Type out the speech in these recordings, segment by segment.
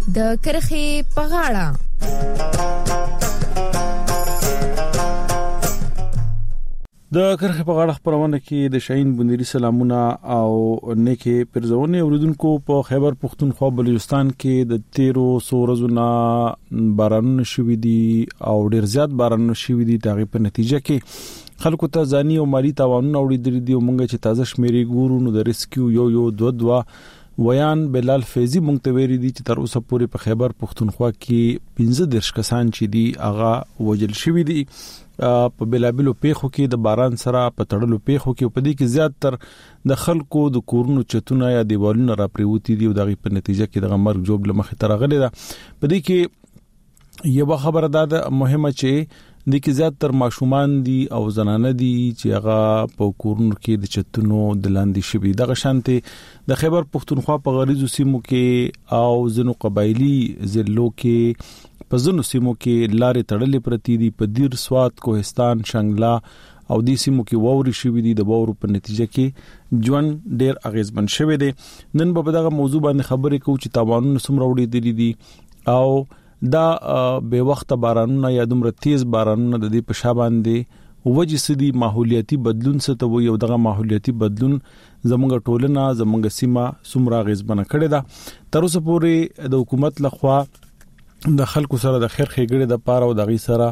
د کرخې په غاړه. د کرخې په غاړه خبرونه کې د شاهین بندری سلامونه او نیکه پرزونه اوریدونکو په خیبر پختونخوا بلوچستان کې د 1300 ورځې بارانونه شوي دي او ډیر زیات بارانونه شوي دي. دغه په نتیجه کې خلکو ته ځاني او مالی تاوانونه اوریدل دي او مونږ چې تازه شمیرې ګورو نو د ریسکیو یو دوه ویان بلال فیضی مونږ ته ویري دي چې تر اوسه پورې په خیبر پختونخوا کې 15 کسان چې دي هغه وجل شوي دي په بلابلو پیخو کې د باران سره په تړلو پیخو کې په دې کې زیات تر د خلکو د کورونو چتونه یا دیوالونو را پریوتی دي او دغه په نتیجه کې د مرګ جوړ لمخې تر غلې ده. په دې کې یو خبره ده مهمه چې د کې زیات تر ماشومان دي او زنانه دي چې هغه په کورونو کې د چتونو د لاندې شوي. دغه شانته د خیبر پختونخوا په غریزو سیمو کې او زنو قبایلی ضلعو کې په زنو سیمو کې لارې تړلې پرتی دي. په دیر سوات کوهستان شنګلا او د سیمو کې ووري شوي دي. د وورو په نتیجه کې ژوند ډیر اغیزمن شوی دی. نن په دغه موضوع باندې خبرې کوو چې تاوانونه څومره وړي دي او دا به وخت بارانونه یا دومره تیز بارانونه د دې په شابان دي وجه سدي ماحولیاتي بدلون څه ته یو دغه ماحولیاتي بدلون زموږ ټولنه زموږ سیمه څومره اغیزمن کړي ده. تر اوسه پورې د حکومت لخوا د خلکو سره د خیر خېګړې د پاره او د غي سره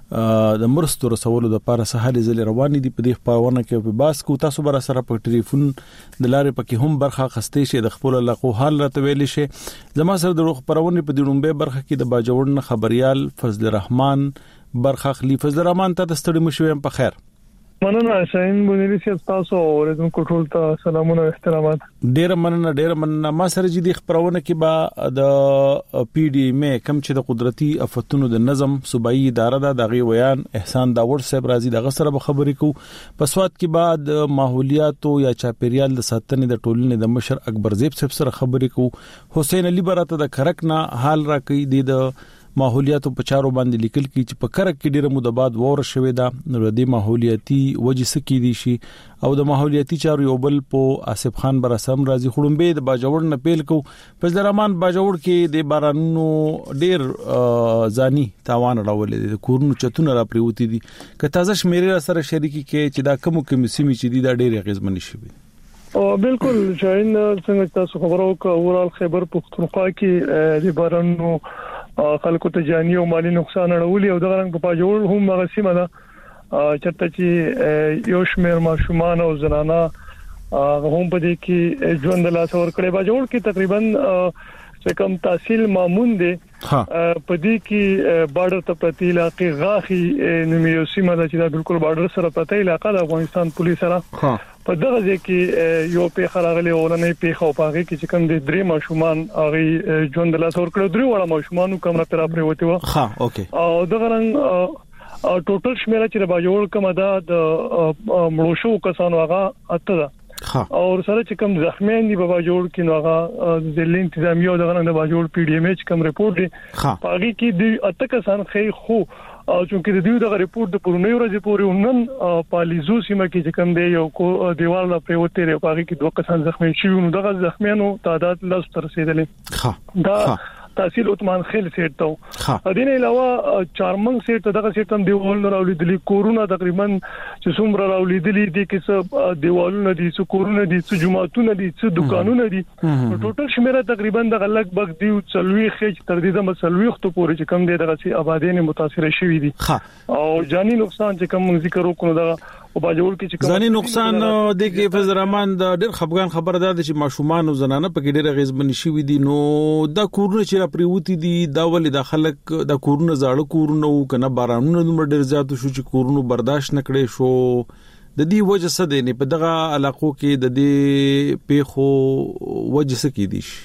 د مرستو رسولو د پاره سهال زل روان دي. په دې خبرونه کې په باس کو تاسو بر سره په ټلیفون د لارې پکې هم برخه خستې شي د خپل لقو حال راته ویل شي. زما سره د روغ پرونه په دړومبه برخه کې د باجوړن خبريال فضل الرحمن برخه خلیفه فضل الرحمن ته ستړي مشوم په خیر. مننه شاهین بونیری سي تاسو اوریدونکو ټول ته سلامونه او احترامات. ډیر مننه ما سره جدي خبرونه کې با د پی ډی ایم کم چې د قدرتي افتونو د نظم صوبایي اداره د دغه ویان احسان داور صاحب راضي دغه سره به خبرې کو. پسواد کې بعد ماحولیات یا چاپیریال د ساتنې د ټولنې د مشر اکبر زیب صاحب سره خبرې کو. حسین علي براته د خرکنا حال را کوي د ماحولیاتو په چارو باندې لیکل کی چې په کرک کې ډیره موده بعد وور شوې ده. نو د ماحولیاتي وجې سکی دي شي او د ماحولیاتي چارو یو بل په آصف خان برسم راځي خړمبه د باجوړ نه پیل کو. پس د رحمان باجوړ کې د بارانونو ډیر ځاني تاوان راولې د کورونو چتونه را پریوتی دي. که تازه شمیرې سره شریکی کې چې دا کوم سیمې چې دي دا ډیر اغیزمن شي. او بالکل شاین څنګه تاسو خبرو کو اورال خیبر پختونخوا کې د بارانونو خلکو ته جاني او مالی نقصان اړولي او دغه رنګ په پاجوړ هم هغه سیمه ده چرته چې یو شمیر ماشومان او زنانه هم په دې کې ژوند لا څور کړي. پاجوړ کې تقریبا چې کوم تحصیل مامون دي په دې کې بارډر ته پرتی علاقې غاخي نومیو سیمه ده چې بالکل بارډر سره پرتی علاقہ د افغانستان پولیس سره په دغه ځکه یو په خراغلي اورنې په خو پاغي کې چې کوم د درې ماشومان هغه ژوند لا څور کړو. درې وړه ماشومان کوم را پرې وته و. اوکې او دغه رنګ ټوټل شمیره چې باجوړ کوم ده د مړوشو کسانو هغه اته ده او سره چې کوم زخمیان دي په باجوړ کې نو هغه د انتظامیه او دغه د باجوړ پی ډی ایم ایچ کوم رپورت دی پاغي کې د اته کسان خې خو او چې د دې دغه رپورت د پرونی ورځې پورې ونن پالیزو سیمه کې چې کوم دی یو دیوال را پریوته لري پاغي کې دوه کسان زخمی شوي نو دغه زخمیانو تعداد لږ تر رسیدلې. دا تحصیل عثمان خیل سیټ ته دین علاوه چارمنګ سیټ دغه سیټ هم دیوالونه راولیدلې کورونه تقریبا چې څومره راولیدلې دي کې څه دیوالونه دي څه کورونه دي څه جماعتونه دي څه دکانونه دي ټوټل شمیره تقریبا د غلق بغ دی څلوي خېج تر دې د مسلوي خطو پورې چې کم دي دغه سي آبادینه متاثر شوي دي او جاني نقصان چې کوم ذکر وکړو دا او باجوړ کې چې ځاني نقصان د کې فضل الرحمن د ډېر خفغان خبردار دي چې ماشومان او زنانه په کې ډېر غیزبن شي دي. نو دا کورونه چې را پریوتی دي دا ولې د خلک د کورونه زاړه کورونه او کنه بارانونه نو ډېر زیات شو چې کورونه برداشت نکړي شو. د دې وجه څه دی نه په دغه علاقو کې د دې پیخو وجه څه کې دي.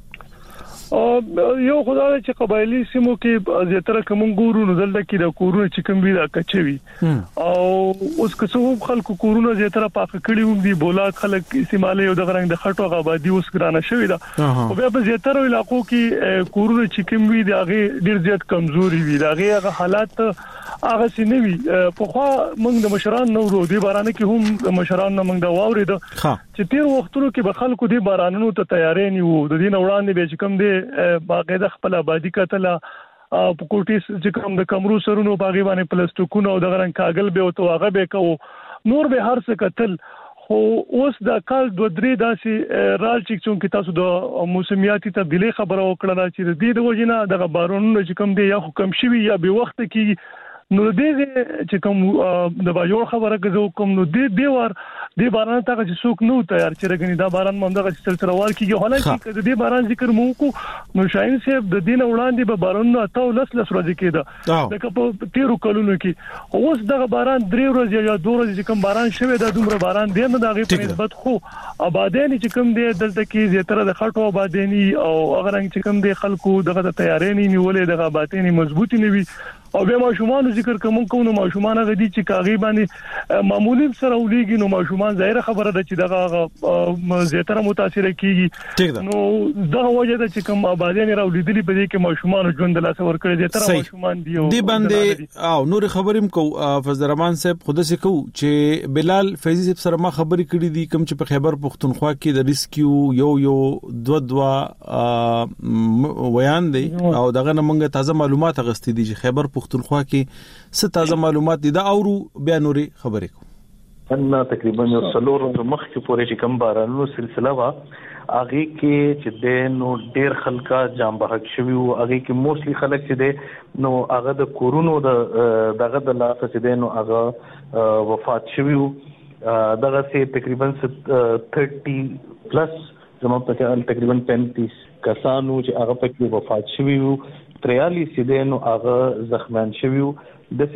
یو خدای چې قبایلی سیمو کې زیاتره کوم ګورو نو دلته کې د کورونو چې کوم وی دا کچوي او اوس که څو خلکو کورونو زیاتره پاک کړي وو دي بولا خلک استعمال یو د غرنګ د خټو غابادي اوس ګرانه شوی دا او بیا په زیاتره علاقو کې کورونو چې کوم وی دا ډیر زیات کمزوري وي دا هغه حالات هغه سينوي په خو موږ د مشران نو ورو دي بارانه کې هم د مشران نه موږ دا واورید چې تیر وختونو کې به خلکو دي بارانونو ته تیارې نیو د دین وړاندې به چې کوم دي باغې د خپل آبادی کتل په کوټیس چې کوم د کمرو سرونو باغې باندې پلاستیکونو او د غرن کاغل به او هغه به کو نور به هر څه کتل خو اوس د کال 2-3 داسې رال چې تاسو د موسمیاتي تبدیلی خبره وکړه چې د وجنه د بارونو چې کوم دی یا حکم شوی یا به وخت کې نو دې چې کوم د باجوړ خبره کوم نو دې باران ته چې څوک نو تیار چې رګنی دا باران ممدغه سلسله وال کیږي حالانکه د دې باران ذکر مو کو نو شاین صاحب د دین وړاندې به باران ته لس ورځې کېده لکه په 13 کلونو کې اوس دغه باران 3 ورځې یا 2 ورځې چې کوم باران شوی دا دومره باران دی نه دغه په نسبت خو آبادین چې کوم دی دلته کې زیاتره د خټو آبادینی او هغه رنګ چې کوم دی خلکو دغه تیارې نیولې دغه آبادینی مضبوطی نیوي او به ماشومان ذکر کوم نو ماشومان غدي چې کاغي باندې معمولی سره ولېږي نو ماشومان ظاهر خبره ده چې دغه زیاتره متاثر کیږي نو دغه وجه ده چې کوم آبادین راولیدلی په دې کې ماشومان ژوند لاس ور کړی زیاتره ماشومان دی باندې او نور خبرم کو فضل الرحمن صاحب خود سه کو چې بلال فیضی صاحب سره ما خبرې کړې دي کوم چې په خیبر پختونخوا کې د ریسکیو یو ویان دی او دغه نمنګ تازه معلومات غستې دي چې خیبر پختونخوا کې څه تازه معلومات دي دا اورو بیا نوري خبرې کو ان تقریبا یو څلور مخ کې پورې چې کم بارانو سلسله وا اغه کې چې د نو ډیر خلکا جام بحق شوی او اغه کې موستلی خلک چې د نو اغه د کورونو دغه د لاس چې د نو اغه وفات شوی دغه سه تقریبا 30 پلس زموږ په تقریبا 35 کسانو چې هغه پکې وفات شوی 43 چې د نو هغه زخمیان شوی د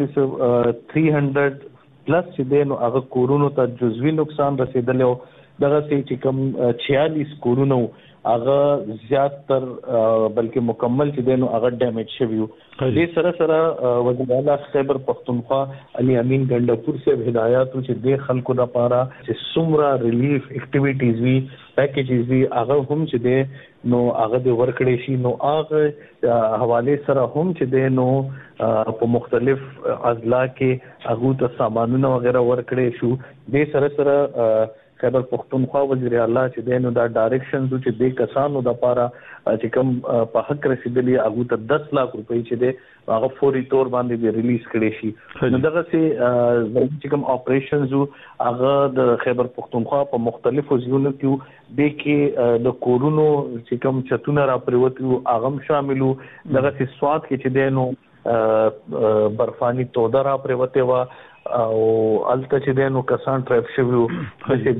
300 پلس چې د نو هغه کورونو ته جزوی نقصان رسیدلی دغه چې کوم 46 کورونو هغه زیات تر بلکې مکمل چې د نو هغه ډیمیج شوی دې سره وزیر اعلی خیبر پختونخوا علي امین ګندپور سے هدایت چې د خلکو لپاره چې سمرا ریلیف اکټیویټیز وی پیکیجز وی هغه هم چې د نو هغه د ورکړې شي نو هغه حواله سره هم چې د نو په مختلف اضلاع کې هغه ته سامانونه وغیرہ ورکړې شو د سره خیبر پختونخوا وزیر اعلی چې دینو دا ډایریکشنز چې د کسانو د لپاره چې کوم په حق رسیدلی هغه ته 10 لک روپۍ چې د هغه فوري تور باندې ریلیز کړي شي نو دغه چې کوم اپریشنز هغه د خیبر پختونخوا په مختلفو ځایونو کې د کې د کورونو چې کوم چتونه را پریوتو هغه شاملو دغه سواد کې چې دینو برفانی توده را پریوته وا او الته چې دینو کسان ټریپ شویو چې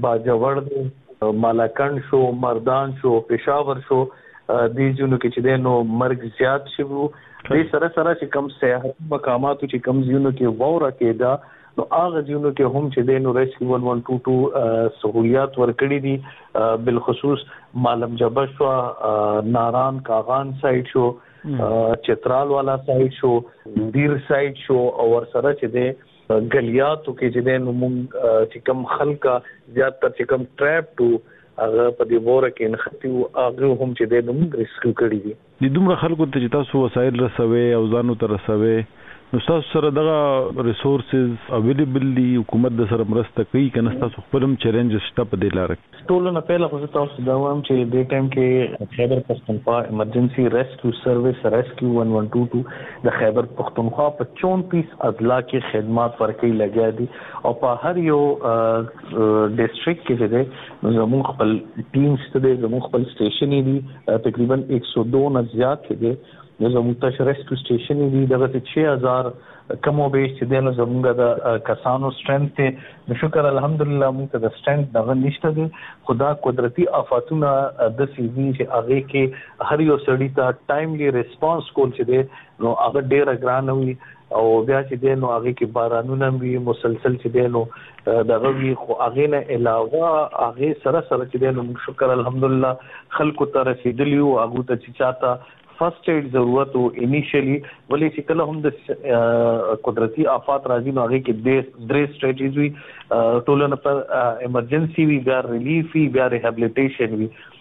باجوړ مالاکند شو مردان شو پېښور شو دې ځینو کې چې دینو مرګ زیات شویو دې سره چې کم سیاحت مقامات چې کم ځینو کې ووره کېدا نو هغه ځینو کې هم چې دینو ریسکیو 1122 سہولیات ورکړي دي بالخصوص مالم جبل شو ناران کاغان سایت شو چترال والا سایت شو دیر سایت شو او ور سره چې د غلیاتو کې چې د موږ چې کم خلکا زیات تر چې کم ټریپ ټو هغه په دې وره کې نختي او هغه هم چې د موږ ریسکیو کړی دي د دومره خلکو ته چې تاسو وسایل رسوي او ځانو ته رسوي نو تاسو سره دغه ریسورسز اویلیبل دي حکومت د سره مرسته کوي کنه تاسو خپلم چیلنجز شته په دې لار کې ټول نه پهله خو تاسو دا وایم چې د ټایم کې خیبر پختونخوا ایمرجنسي ریسکیو سرویس ریسکیو 1122 د خیبر پختونخوا په 34 اضلاع کې خدمات ورکوي لګیا دي او په هر یو ډیسټریکټ کې د زموږ خپل ټیمز ته زموږ خپل سټیشن دي تقریبا 102 نه زیات دي زموږ ته ریسکیو سټیشن دي دغه 6000 کمو بیش چې دنه زموږ د کسانو سټرنث ته شکر الحمدلله موږ ته د سټرنث دغه نشته دي خدا قدرتي آفاتونه د سیوی چې هغه کې هر یو سړی ته ټایملی ریسپانس کول چې دی نو هغه ډیر ګران وي او بیا چې دی نو هغه کې بارانونه وي مسلسل چې دی نو دغه وی خو هغه نه علاوه هغه سره چې دی نو شکر الحمدلله خلکو ته رسیدلی او هغه ته چې چاته فرست ایڈ ضرورت او انیشلی ولې چې کله هم د قدرتي آفات راځي نو هغه کې درې سټریټیجی ټولنه پر ایمرجنسي وی بیا ریلیف وی بیا ریهابلیټیشن وی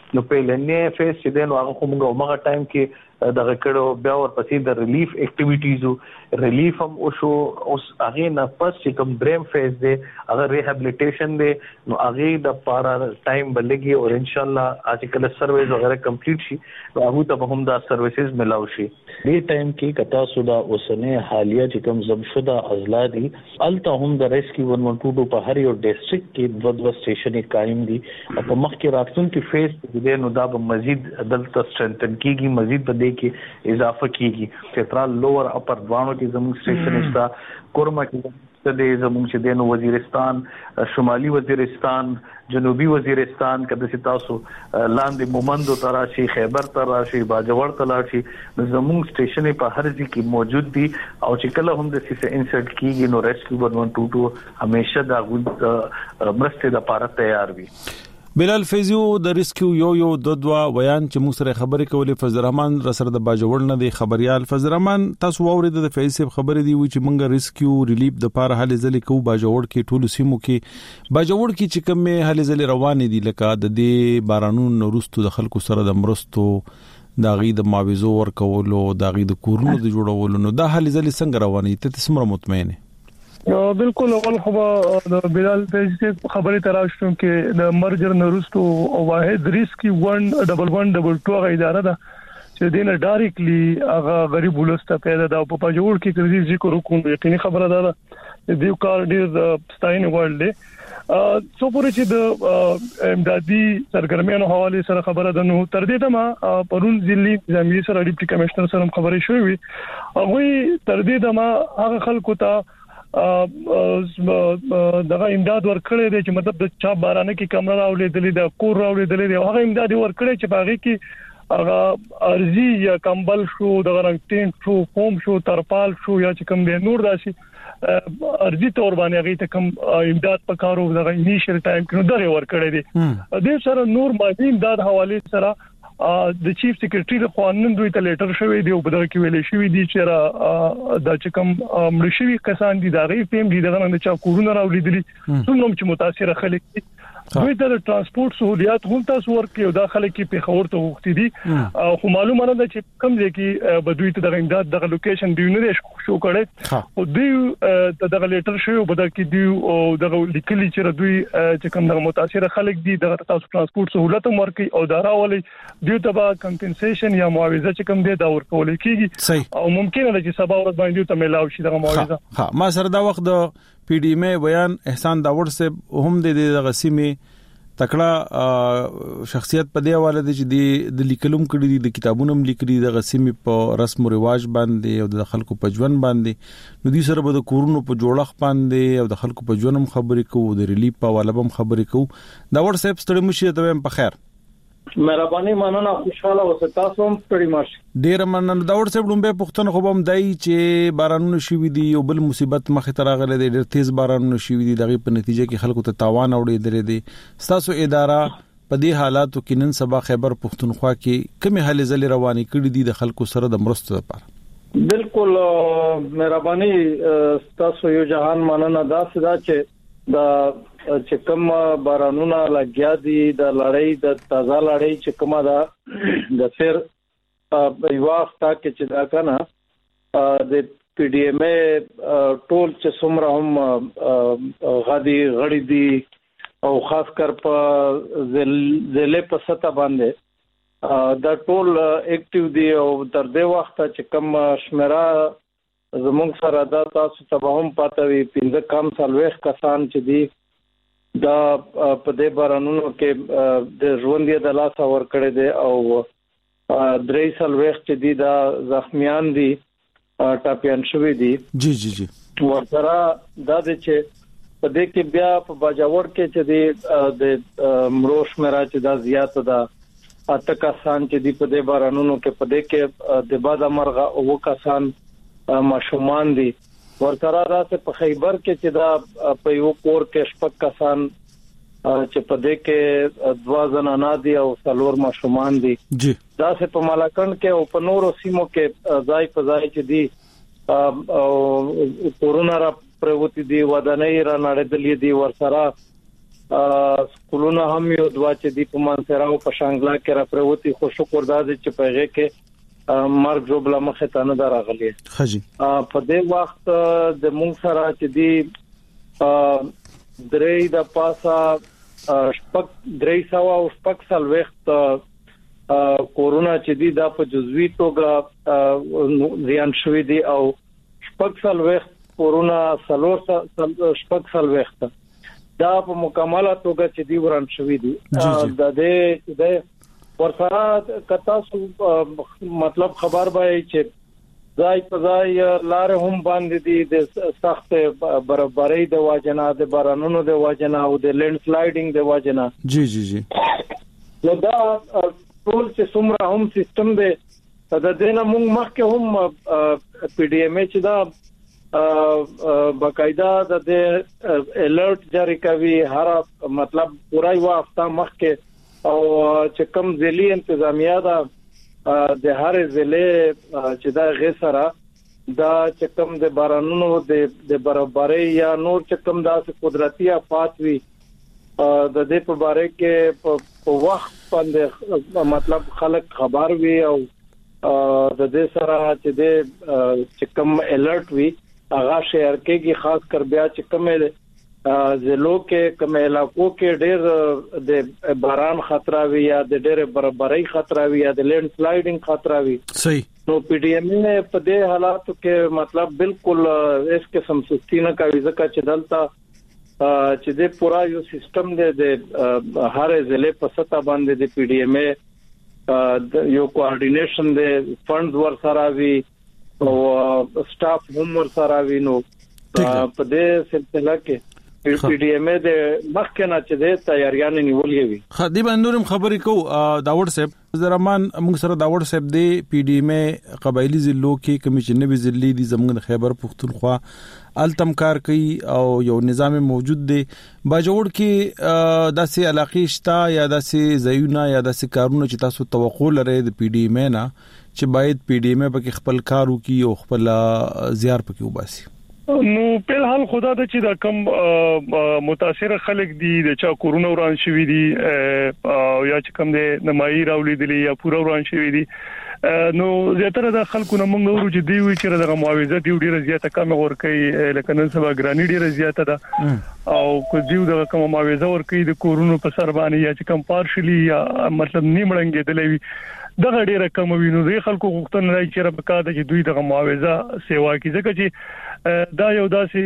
نو په لنې فیس چې دین هغه کومه ټایم کې دغه کړه بیا ورپسې د ریلیف اکټیویټیز ریلیف هم او شو اوس هغه نه پس چې کوم دریم فیز دی هغه ریهابلیټیشن دی نو هغه د پارا ټایم بلګي او ان شاء الله اج کله سرویس وغیرہ کمپلیټ شي نو هغه ته هم دا سرویسز ملاو شي دې ټایم کې کتا سودا اوسنه حالیه چې کوم زمشده ازلادي الته هم د ریسکیو 112 په هر یو ډیسټریکټ کې دوه سټیشنې قائم دي په مخ کې راتلونکي فیز کې نو دا به مزید دلته سترنتن کیږي مزید په کې اضافه کیږي سنټرال لوور اپر دوانو کې زموږ سټیشن استا کورما کې د زموږ چې دینو وزیرستان شمالي وزیرستان جنوبي وزیرستان کده چې تاسو لاندې مومندو تراشي خیبر تراشي باجوړ تراشي زموږ سټیشن په هر ځای کې موجود دي او چې کله هم د سیسه انسرټ کیږي نو ریسکیو 112 همیشه دا مرسته د پاره تیار وي بلال فیزیو د ریسکیو یو دوا ویان چې موږ سره خبرې کولې فضل الرحمن را سره د باجوړ نه دی خبريال فضل الرحمن تاسو اورید د فیض صاحب خبرې دی چې موږ ریسکیو ریلیف د پاره حل ځلې کو باجوړ کې ټول سیمو کې باجوړ کې چې کوم حل ځلې روان دي لکه د دې بارانونو وروسته د خلکو سره د مرستو دا غي د معاوضو ورکولو دا غي د کورونو د جوړولو نو دا حل ځلې څنګه رواني ته څومره مطمئن بالکل اول خو د بلال پیج خبرې تراشتم کې د مرجر نورستو او واحد ریسکی 1112 غا اداره ده چې دینه ډایرکټلی هغه غریب ولسته پیدا ده په پاجوړ کې کړي ذکر وکړو یقیني خبره ده د دیو کار ډیر ستاین ورلد څو پورې چې د امدادي سرګرمیانو حواله سره خبره ده نو تر دې دمه پرون ضلعي ځمیر سره ډیپټي کمشنر سره خبرې شوې هغه تر دې دمه هغه خلکو ته دغه امداد ورکړی دی چې مطلب د چا بارانه کې کمره راولېدلې د کور راولېدلې دی هغه امداد ورکړی چې باغې کې هغه ارزي یا کمبل شو دغه رنګ ټینټ شو فوم شو ترپال شو یا چې کوم دی نور داسي ارزي تور باندې هغه ته کوم امداد پکارو دغه انیشل ټایم کې نو دغه ورکړی دی د سره نور مادي امداد حواله سره د چیف سیکریټری د قانون دوی ته لیټر شوی دی او په دغه کې ویل شوی دی چې د چکم ملشوي کسان دي دا غي پیم دي دغه نه چا کورونه راولیدلی څومره چې متاثر خلک دي دوی د ترانسپورت سہولیات هم تاسو ورکړي او د خلک په خبر ته وختي دي خو معلومه ده چې کم ځای کې بدوی ته د امداد د لوکیشن دی نه شو کړي او دوی د لیټر شوی په دغه کې دی او د لیکلي چې دوی چې کوم د متاثر خلک دي د تاسو ترانسپورت سہولیت ورکړي او دا راولي دوی ته به کمپنسیشن یا معاوضه چې کوم دی دا ورکول کیږي او ممکن ده چې سبا ورځ باندې ته ملاوي شي د معاوضه ما سره دا وخت د پی ډی ایم بیان احسان داور صاحب هم د غسیمه تکړه شخصیت په دی حواله دي چې د لیکلوم کړي د کتابونو لیکلي د غسیمه په رسم او رواج باندې او د خلکو په ژوند باندې نو دي سره به د کورونو په جوړښت باندې او د خلکو په ژوندم خبرې کوو د ریلیف په حواله هم خبرې کوو داور صاحب ستړي مشي ته هم په خیر مهرباني مننه خوشاله اوسه تاسو هم ستړي مشه ډیر مننه داور صاحب لومبه پښتون خو هم دای چې بارانونه شوي دي او بل مصیبت مخه تراغله دي ډیر تیز بارانونه شوي دي دغه په نتیجه کې خلکو ته تاوان اوړي درې دي تاسو اداره په دې حالاتو کې نن سبا خیبر پښتونخوا کې کومه حل زلي رواني کړي دي د خلکو سره د مرستو لپاره بالکل مهرباني تاسو یو جهان مننه دا سدا چې دا چې کوم بارانونه لګیا دي د لړۍ د تازه لړۍ چې کومه دا د فیر یو وخت کې چې دا کنه د پی ډی ایم ټول چې څومره هم غړي دي او خاص کر په ضلع په سطح باندې دا ټول اکټیو دي او تر دې وخت چې کوم شمیره زموږ سره دا تاسو ته هم پاتې وي 15 کم سالويخ کسان چې دي دا په دې بارانونو کې د ژوندې د لاس اور کړی دی او 3 سال وخت دي دا زخمیان دي ټاپیان شوی دي جی ورسره دا چې په دې کې بیا په باجوړ کې چې دي د مروش میرا چې دا زیات ده اته کسان چې دي په دې بارانونو کې په دې کې د باد مرغه او کسان ماشومان دي ورسره راته په خیبر کې چې دا په یو کور کې شپږ کسان چې په دې کې 2 زنانه دي او 4 ماشومان دي جی دا سه په مالاکند کې او په نورو سیمو کې ځای په ځای چې دي او کورونا را پروتي دي ودانۍ را نړیدلې دي ورسره سکولونه هم یو دوا چې دی په منصره او په شانګلا کې را پروتي خو شکر داد چې پېغه کې مرګ جوړ مخه تانه دراغلی خجی په دې وخت د مونږ سره چې دی درې د پاسا شپږ درې سو او شپږ سال وخت کورونا چې دی دا په جزوی توګه زیان شوې دي او شپږ سال وخت کورونا شپږ سال وخت دا په مکمله توګه چې دی وران شوې دي د دې ورسره کتا مطلب خبر به چې ځای په ځای لار هم باندې دي د سخت برابرۍ د واجنه د بارانونو د واجنه او د لینډ سلایډینګ د واجنه جی نو دا ټول چې څومره هم سیستم دی د دې نه موږ مخکې هم پی ډی ایم چې دا باقاعده د الرټ جاری کوي هر مطلب پورا یو هفته مخکې او چې کوم ځلې انتظامیه دا د هر ځلې چې دا غسره دا چې کوم د بارانونو د برابرۍ یا نور چې کوم داسې قدرتي آفات وي د دې په باره کې په وخت باندې مطلب خلک خبر وي او د دې سره چې کوم الرټ وي هغه شهر کې خاص کر بیا چې کوم ضلعو کې کوم علاقو کې ډېر د باران خطر وي یا د ډېر برابرۍ خطر وي یا د لینډ سلایډینګ خطر وي صحیح نو پی ډی ایم په دې حالاتو کې مطلب بالکل اس قسم سستی نه کوي ځکه چې دلته چې د پورا یو سیستم د هر ضلع په سطح باندې د پی ډی ایم یو کوارډینیشن د فندز ور سره وي او سټاف هم ور سره وي نو په دې سلسله کې پی ډی ایم د مخکنه چې د تیاریان نیولې وي خدي باندې خبرې کو داوود صاحب زرمان موږ سره داوود صاحب دی پی ډی ایم قبایلی ضلعو کې کمیشن نوي ضلعي دي زموږ خیبر پختونخوا التم کار کوي او یو نظام موجود دی باجوړ کې داسې علاقې شتا یا داسې زيونه یا داسې کارونه چې تاسو توقع لرئ د پی ډی ایم نه چې باید پی ډی ایم په خپل کارو کې او خپل زیار پکې وباسي نو په حال خدا د چې دا کم متاثر خلک دي د چا کورونا وران شوی دي او یا چې کم د نمایي راولیدلی یا پورا وران شوی دي نو زیاتره د خلکو نه موږ ورو چې دی وی چې دغه معاوضه دی ډیره زیاته کم ورکړي لکه نن سبا ګرانی ډیره زیاته ده او کو دیو دغه کوم معاوضه ورکړي د کورونا په سر باندې یا چې کم پارشلی یا مطلب نیمړنګ دلوي دغه ډیره کم وینو د خلکو غوښتنه راځي چې ربکا د چې دوی دغه معاوضه سیوا کوي ځکه چې دا یو داسې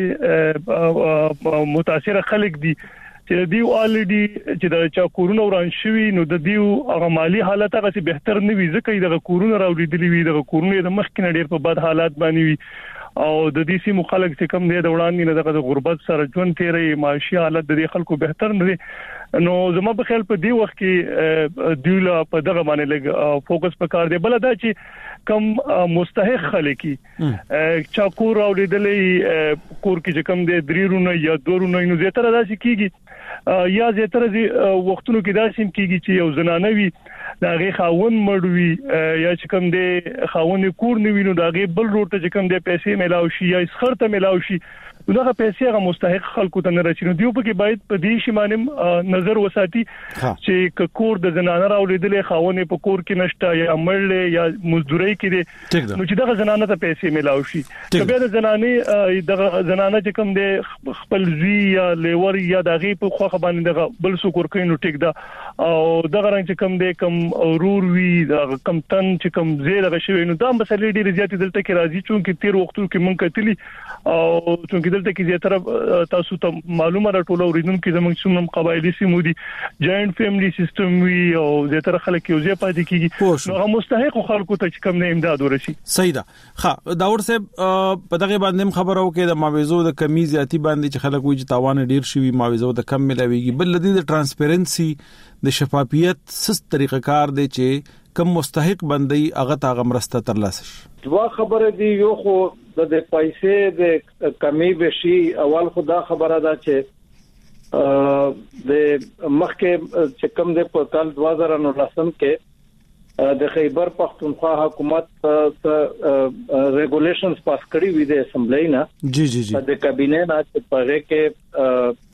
متاثر خلک دي چې دیو الریډي چې د چا کورونا وران شوی نو د دیو هغه مالی حالت هغه څه بهتر نه وي ځکه د کورونا راوړي وي د کورونا د مخکنه ډیر په بد حالات باندې وي او د دې سیمو خلک چې کم دی د وړاندې نه د غربت سره ژوند تیري معاشي حالت د خلکو بهتر نه دي نو زما په خیال په دې وخت کې دیولا په دغه باندې لګ فوکس پکار دی بل دا چې کم مستحق خلک چا کور اوریدلې کور کې چې کم دی درېرونه یا دورونه نو زیاتره داسې کیږي یا زیاتره وختونو کې داسې کیږي چې یو زنانوي داغه خاون مړوي یا چې کوم دی خاون کور نه ویني داغه بل روټه چې کوم دی پیسې ملاوي شي یا خرته ملاوي شي دغه پیسې هغه مستحق خلکو ته نه رسیدو دیو په کې باید په دې شی باندې نظر وساتي چې کور د زنانه راولیدلې خاون په کور کې نشته یا مړلې یا مزدوري کې دي نو چې دغه زنانه ته پیسې ملاوي شي کله د زنانه دغه زنانه چې کوم دی خپل زی یا لیور یا دغه په خو باندې دغه بل څوک ورکینو ټیک دا او دغه رنګ چې کوم دی کوم اورور وی دغه کم تن چې کوم زیاده شوی نو دا مسلې ډېر زیات دلته کې راځي چې تیر وختو کې مونږ کتلی او چې دلته کې زیاتره تاسو ته معلومه راټوله اوریدونکو زموږ څومره قبایلی سیمو دي جاینټ فیملی سیستم وی او زیاتره خلک یو ځای پاتې کیږي نو هغه مستحق خلکو ته چې کوم نه امداد ورشي صحیح ده ها داور صاحب په دغه باندې خبرو کې د معاوضو د کمی زیاتی باندې چې خلک وایي چې تاوان ډیر شي معاوضو د کم ملاويږي بل لدی د ترانسپیرنسي د شفافیت سس طریقه کار دی چې کم مستحق بندي هغه تا غمرسته ترلاسه شي دوا خبره دی یو خو د پیسې د کمی بشي اول خدا خبره ده چې د مخکې چې کم د په کال 2019 کې د خیبر پختونخوا حکومت ریګولیشنز پاس کړی وي د اسمبلی نه جی د کابینه نه چې په کې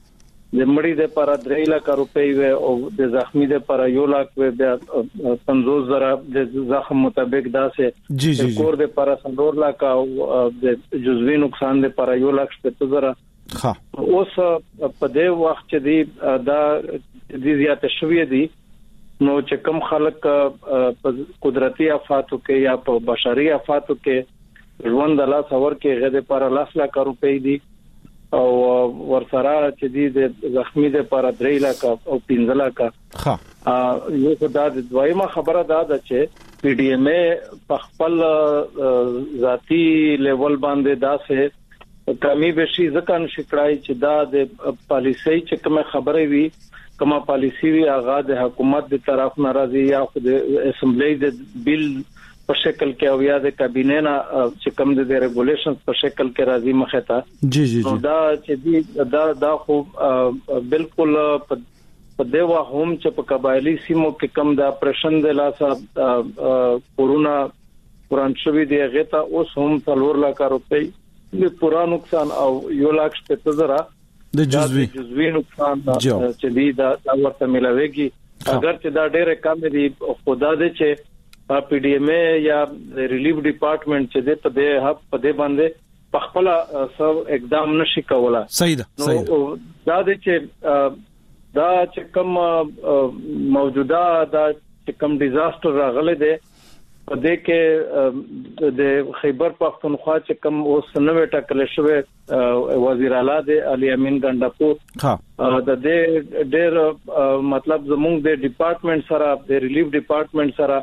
د مړی د پر 3 لک روپۍ و او د زخمی د پر 1 لک و بیا 50,000 د زخم مطابق داسې کور د پر 100 لک او د جزوی نقصان د پر 1 لک 70,000 ها اوس په دې وخت چې دی دا د زیات شوی دی نو چې کم خلک په قدرتي آفاتو کې یا په بشري آفاتو کې ژوند الله څور کې غede پر 10 لک روپۍ دي او ورسره چې دی د زخمی د پر 3 لک او 15 لک ها یو خدای د دویمه خبره ده چې پی ډی ایم ای په خپل ذاتی لیول باندې داسې کمی بشي ځکه نشکړای چې دا د پالیسي چې کومه خبره وي کومه پالیسي وی هغه د حکومت د طرف ناراضي یا د اسمبلی د بیل په شکل کې او یا د کابینه نه چې کوم د ریګولیشنز په شکل کې راځي مخه ته جی دا چې دی دا خو بالکل په دیوا هم چې په قبایلی سیمو کې کم د اپریشن د لاسه کورونا پرانشوي دی غته اوس هم 4 لک روپۍ د پورا نقصان او 1 لک 70,000 د جزوی نقصان چې دی دا ورته ملويږي اگر چې دا ډېر کم دی خدا دې چې پی ډی ایم ای یا ریلیف ډپارټمنټ چې د په دې باندې په خپل سب اقدام نشي کولا صحیح ده دا د چې دا چې کوم موجوده دا چې کوم ډیزاستر راغله ده په دې کې د خیبر پختونخوا چې کوم اوس نوې ټاکل شوی وزیر اعلی د علي امین ګنداپور د دې ډېر مطلب زموږ د ډپارټمنټ سره د ریلیف ډپارټمنټ سره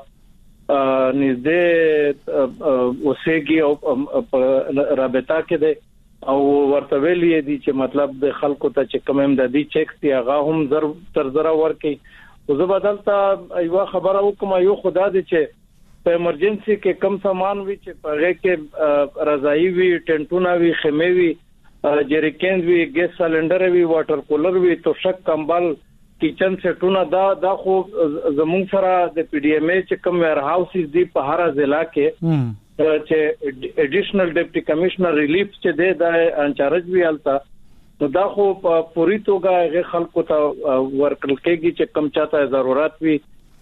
نږدې اوسېږي او رابطه کې ده او ورته ویلي دي چې مطلب د خلکو ته چې کوم امدادي چیکس دی هغه هم تر زره ورکي او زه بدلته یو خبره وکم یو خدا دې چې په ایمرجنسي کې کم سامان وي چې پغه کې رضائی وي ټنټونه وي خیمه وي جریکن وي ګیس سلندر وي واټر کولر وي توشک کمبل کچن سیټونه دا خو زمون سره د پی ډی ایم ای چې کوم ویر هاوسز دی په هر ضلع کې چې اډیشنل ډیپټي کمشنر ریلیف چې دی د انچارج ویالتا نو دا خو په پوری توګه غیر خلکو ته ورکل کېږي چې کم چاته ضرورت وي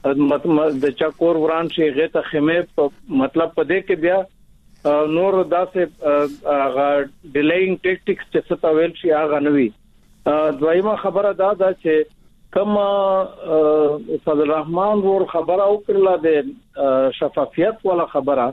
د چا کور وران شي غیر ته خیمه مطلب په دې کې بیا نور داسې هغه ډیلیینګ ټیکټکس چې څه تا ویل شي هغه نوي دویمه خبره دا چې کما استاد الرحمن ور خبره وکړه د شفافیت ولا خبره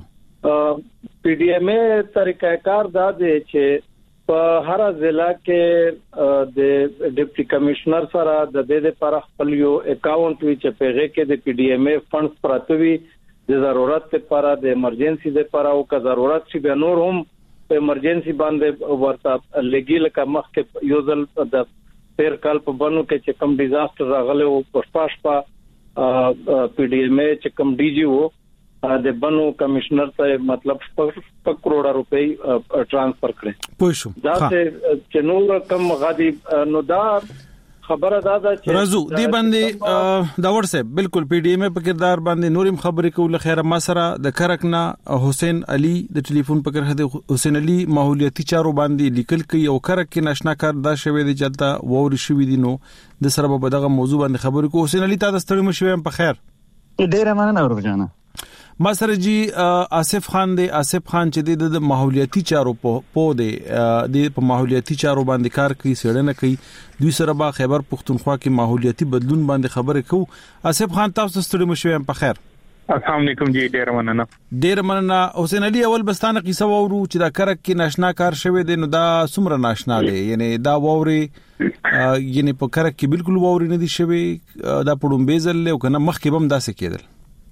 پی ډی ایم ای طریقې کار دا دی چې په هر ضلع کې د ډیپټي کمشنر سره د دې لپاره خپل یو اکاونټ وی چې پیغه کې د پی ډی ایم ای فندز پراتوي د ضرورت لپاره د ایمرجنسي لپاره او که ضرورت شي به نور هم په ایمرجنسي باندې ورته لګیل کا مخ کې یو ځل د پیر کال په بنو کې چې کم ډیزاستر راغله او پښپاش په پی ډی ایم ای چې کم ډی جی وو د بنو کمشنر ته مطلب 1 کروڑ روپۍ ټرانسفر کړي پوښو دا چې نور کم غادي نو دا خبره دا چې رازو دی باندې دا ورسه بالکل پی ډی ایم ای په کردار باندې نورم خبرې کول خیره ما سره د کرکنا حسین علي د ټلیفون په کرخه د حسین علي ماحولیاتي چارو باندې لیکل کوي او کرک کې ناشنا کار دا شوی دی جلتا ووري شوی دی نو د سره په دغه موضوع باندې خبرې کو حسین علي تاسو ستړي مشوي په خیر ډیره مننه ورجانه ما سره جی آصف خان چې د ماحولیاتي چارو په د ماحولیاتي چارو باندې کار کوي سړنه کوي دوی سره با خیبر پختونخوا کې ماحولیاتي بدلون باندې خبرې کوو آصف خان تاسو ستړي مشوي په خیر السلام علیکم جی ډیر مننه حسین علي اول بستانه قصه وورو چې دا کرک کې ناشنا کار شوی دی نو دا څومره ناشنا دی یعنی دا ووري یعنی په کرک کې بالکل ووري نه دی شوی دا پړم بیزل له کنه مخ کې بم داسې کېدل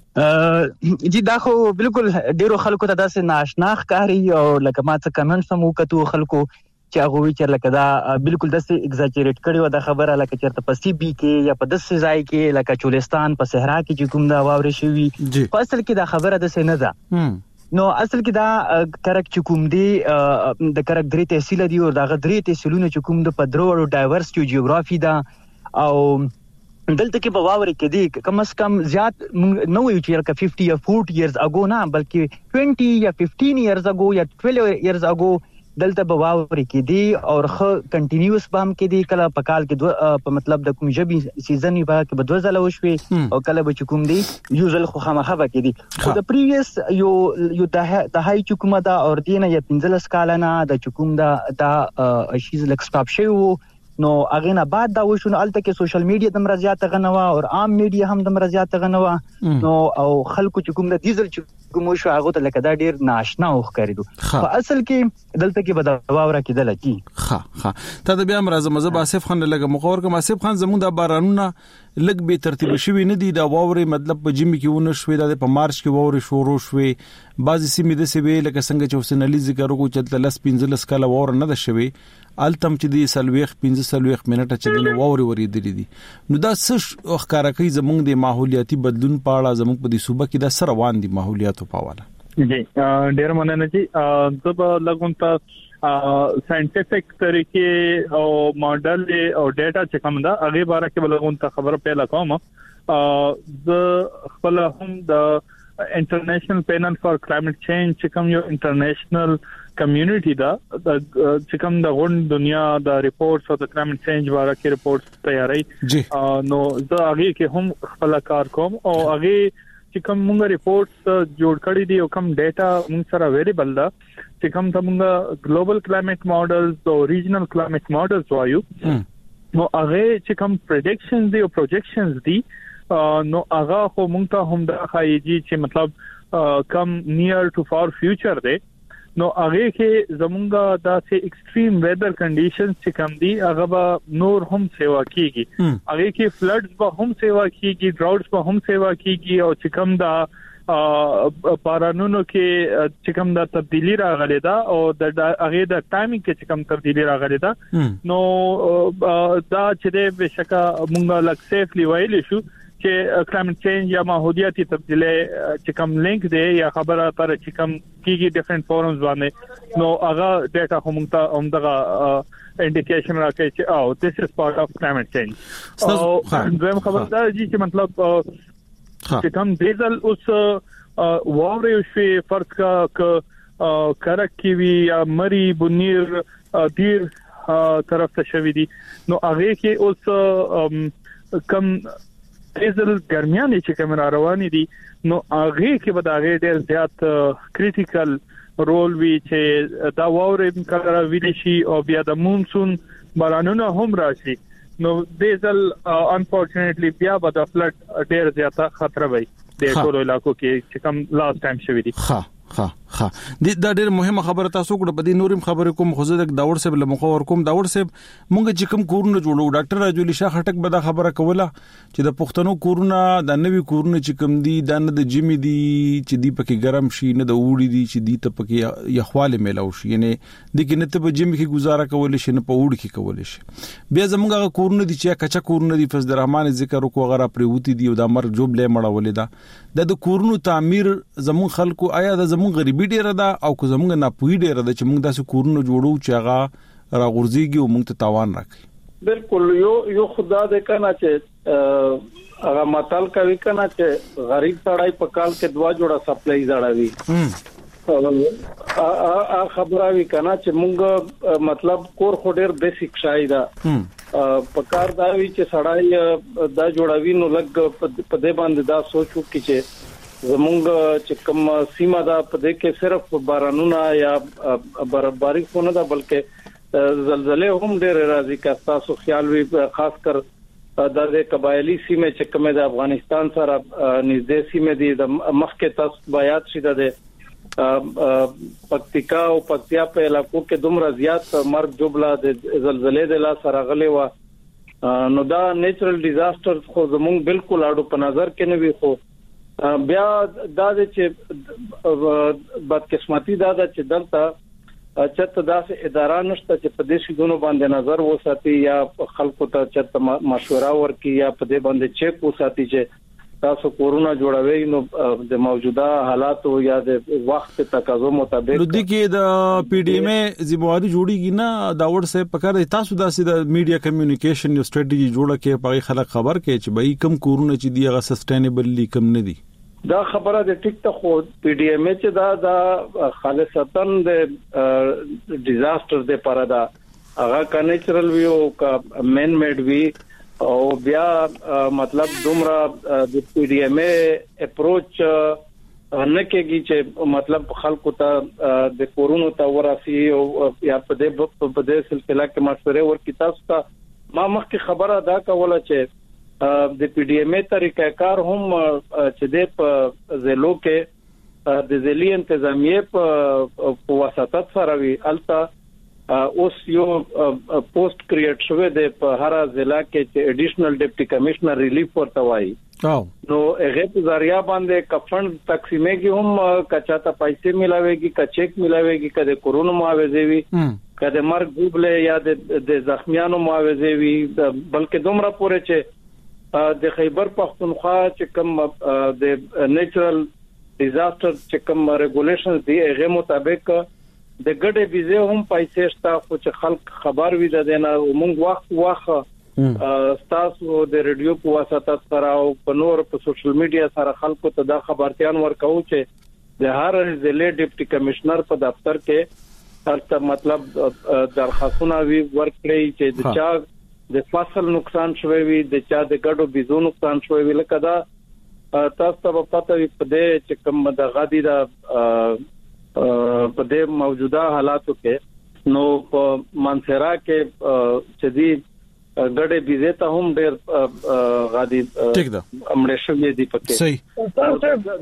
جی دا خو بالکل ډیرو خلکو ته داسې ناشنا ښکاري او لکه ما څه کمنټس هم وکړو خلکو چې هغه وی چې لکه دا بالکل داسې ایگزاجریټ کړي و دا خبره لکه چرته په سی بي کې یا په داسې ځای کې لکه چولستان په صحرا کې چې کوم دا واوري شوی په اصل کې دا خبره داسې نه ده نو اصل کې دا کرک چې کوم دی د کرک درې تحصیل دی او دا درې تحصیلونه چې کوم د پدرو ډایورس جیوغرافي دا او دلته کې په واوري کې دی کم از کم زیات نو یو چې لکه 50 یا 40 years ago نه بلکې 20 یا 15 years ago یا 12 years ago دلته به واوري کې دي او خو کنټینیوس بام کې دي کله په کال کې په مطلب د کوم جبي سیزن په کې به 2 ځله وشوي او کله به کوم دي یو ځل خو خامخه کې دي خو د پریویس یو د هاي چکم دا اور دینه یا 15 کال نه د چکم دا شیز لک سټاپ شي نو اغه نه بعد دا وشو نو الته کې سوشل میډیا د مرزيات غنوا او عام میډیا هم د مرزيات غنوا نو او خلکو چې کوم د ډیزل چې کوم شو هغه ته لکه دا ډیر ناشنا وخکریدو په اصل کې دلته کې بدواوره کېدل کی ها ته د بیا مرزه مزه آصف خان لګه مخور کوم آصف خان زموږ د بارانونه لګ به ترتیب شوی نه دي دا واوري مطلب په جمی کې ونه شوی د په مارچ کې واوري شروع شوی بعضی سیمې د سوي لکه څنګه چې حسین علي ذکر وکړو چې لس 15 کاله وور نه ده شوی التم چې دی سلويخ 15 منټه چې د واوري ورېدلې دي نو دا څه ښکارا کوي زموږ د ماحولیاتي بدلون په اړه زموږ په دې صوبه کې دا سره روان دي ماحولیاتو په اړه جی ډیر مننه جی زب لګون ته ساينټیفیک طریقې او ماډل او ډیټا چې کوم دا هغه باره کې بلګون ته خبر پیدا کوم ز خپل هم د انټرنیشنل پینل فار کلایمټ چینج چې کوم یو انټرنیشنل کمیونټي دا چې کوم د غون دنیا د ریپورټس او د کلایمټ چینج باره کې ریپورټس تیاری نو زه هغه کې هم خپل کار کوم او هغه چې کوم موږ ریپورټس جوړ کړی دي او کوم ډیټا موږ سره اویلیبل ده چې کوم ته موږ ګلوبل کلایمټ ماډلز او ریجنل کلایمټ ماډلز وایو نو هغه چې کوم پریډکشنز دي او پروجیکشنز دي نو هغه خو موږ ته هم د خایجی چې مطلب کم نیر ټو فار فیوچر دی نو هغه کې زمونږه داسې ایکستریم ویدر کنډیشنز چې کم دي هغه به نور هم سیوا کیږي هغه کې فلډز به هم سیوا کیږي ډراوټس به هم سیوا کیږي او چې کم دا بارانونو کې چې کوم د تبدیلی راغلی دا او د هغه د ټایمینګ کې چې کوم تبدیلی راغلی دا نو دا چې د بشکا مونږه لک سیفلی وایلی شو چې کلایمټ چینج یا ماحولیاتي تبدیلی چې کوم لینک دی یا خبره پر چې کوم کیږي ډیفرنٹ فورمز باندې نو هغه ډیټا هم ته همدغه انډیکیشن راکړي چې او this is part of climate change او زم خبردار دي چې مطلب چې کوم ډیزل اوس واوري شي فرق کا کرک کی وی یا مری بنیر دیر طرف ته شوی دي نو هغه کې اوس کم ډیزل ګرمیانه چې کوم رواني دي نو هغه کې به دا ډېر زیات کریټیکل رول وی چې دا واوري کله ویل شي او بیا د مونسون بارانونه هم راشي نو ډیزل انفورچونټلی بیا به د فلډ ډیر زیاته خطر وي د ټولو علاقو کې چې کوم لاست ټایم شوی دي ها دا ډېر مهمه خبره تاسو کړه په دې نورم خبرې کوم خو زه د داور صاحب له مخور کوم داور صاحب مونږ چې کوم کورونه جوړو ډاکټر راجولی شاه خټک به دا خبره کوله چې د پښتنو کورونه د نوې کورونه چې کوم دي د نه د جمی دي چې دی پکې ګرم شي نه د وړي دي چې دی ته پکې یخواله میلاو شي یعنی د کې نه ته په جمی کې گزاره کول شي نه په وړي کې کول شي بیا زمونږه کورونه دي چې کچا کورونه دي فضل الرحمن ذکر وکړو غره پریوتی دي او د امر جوب له مړولې ده د کورونو تعمیر زمون خلکو آیا د زمون غریبي ډیره ده او که زمونږ نه پوي ډیره ده چې موږ داسې کورونه جوړو چې هغه راغورځيږي او موږ ته تاوان راکړي بالکل یو خدا دې کنه چې هغه متل کوي کنه چې غریب سړی په کال کې 2 جوړه سپلای زړاوي خبره وی کنه چې موږ مطلب کور خو ډیر بیسیک شای دا په کار دا وی چې سړی دا جوړاوي نو لګ په دې باندې دا سوچو چې زمونږ چې کوم سیمه دا په دې کې صرف بارانونه یا برابرۍ خو نه ده بلکې زلزلې هم ډېر راځي که تاسو خیال وي خاص کر د قبایلی سیمه چې کومه د افغانستان سره نږدې سیمه دي د مخکې تاسو بیات شیده ده پکتیکا او پکتیا په علاقو کې دومره زیات مرګ جوړلا د زلزلې د لاس راغلي و نو دا نیچرل ډیزاستر خو زمونږ بالکل اړو په نظر کې نه وي خو بیا دا چې بدقسمتي دا چې دلته چته داسې اداره نشته چې په دې شګونو باندې نظر وساتي یا خلکو ته چته مشوره ورکړي یا په دې باندې چیک وساتي چې تاسو کورونا جوړوي نو د موجوده حالات یا د وخت تقاضا مطابق نو د کې د پی ډی ایم ذمہواری جوړیږي نه دا ورسه پکاره تاسو داسې د میډیا کمیونیکیشن یو سټریټجی جوړه کې په خلک خبر کې چې به کم کورونا چې دی هغه سسټینبل کم نه دي دا خبره د ټیک ته خو پی ډی ایم چې دا خالصتاً د ډیزاستر د پاره دا هغه کا نیچرل وی او کا مین میډ وی او بیا مطلب دومره د پی ډی ایم اپروچ نه کېږي چې مطلب خلکو ته د کورونو ته وراسي او یا په دې سلسله کې مشورې ورکړي. تاسو ته ما مخکې خبره دا کوله چې د پی ډی ایم طریقہ کار هم چې د زلو کې د ذیلی انتظامیه په واسطه سره وی التا اوس یو پوسټ کریټ شوه د په هر ضلع کې چې اډیشنل ډیپټي کمشنر ریلیف ورته وایي نو هغه په ذریعہ باندې کفند تقسیمېږي هم کچاته پیسې ملاويږي کا چیک ملاويږي کده کورونا معاوضه وي کده مرګ ګوبله یا د زخمیانو معاوضه وي بلکې دومره پوره چې د خیبر پختونخوا چې کوم د نیچرل ډیزاستر چې کوم ریګولیشنز دی هغه مطابق د ګډه ویزه هم پیسې شته خو چې خلک خبر وي د نه موږ وخت تاسو د ریډیو په واسطه سره او په نور په سوشل میډیا سره خلکو ته دا خبرتيان ورکو چې د هر ضلع ډیپټي کمشنر په دفتر کې هرڅه مطلب درخواستونه وی ورکړي چې د چا د فصل نقصان شوی وي د چا د ګډو بيزو نقصان شوی وي لکه دا تاسو ته پته وي په دې چې کوم د غادي دا په دې موجوده حالاتو کې نو په منصرا کې چې دی ګډه بيزه ته هم ډېر غادي ټیک ده امړې شوی دی پکې صحیح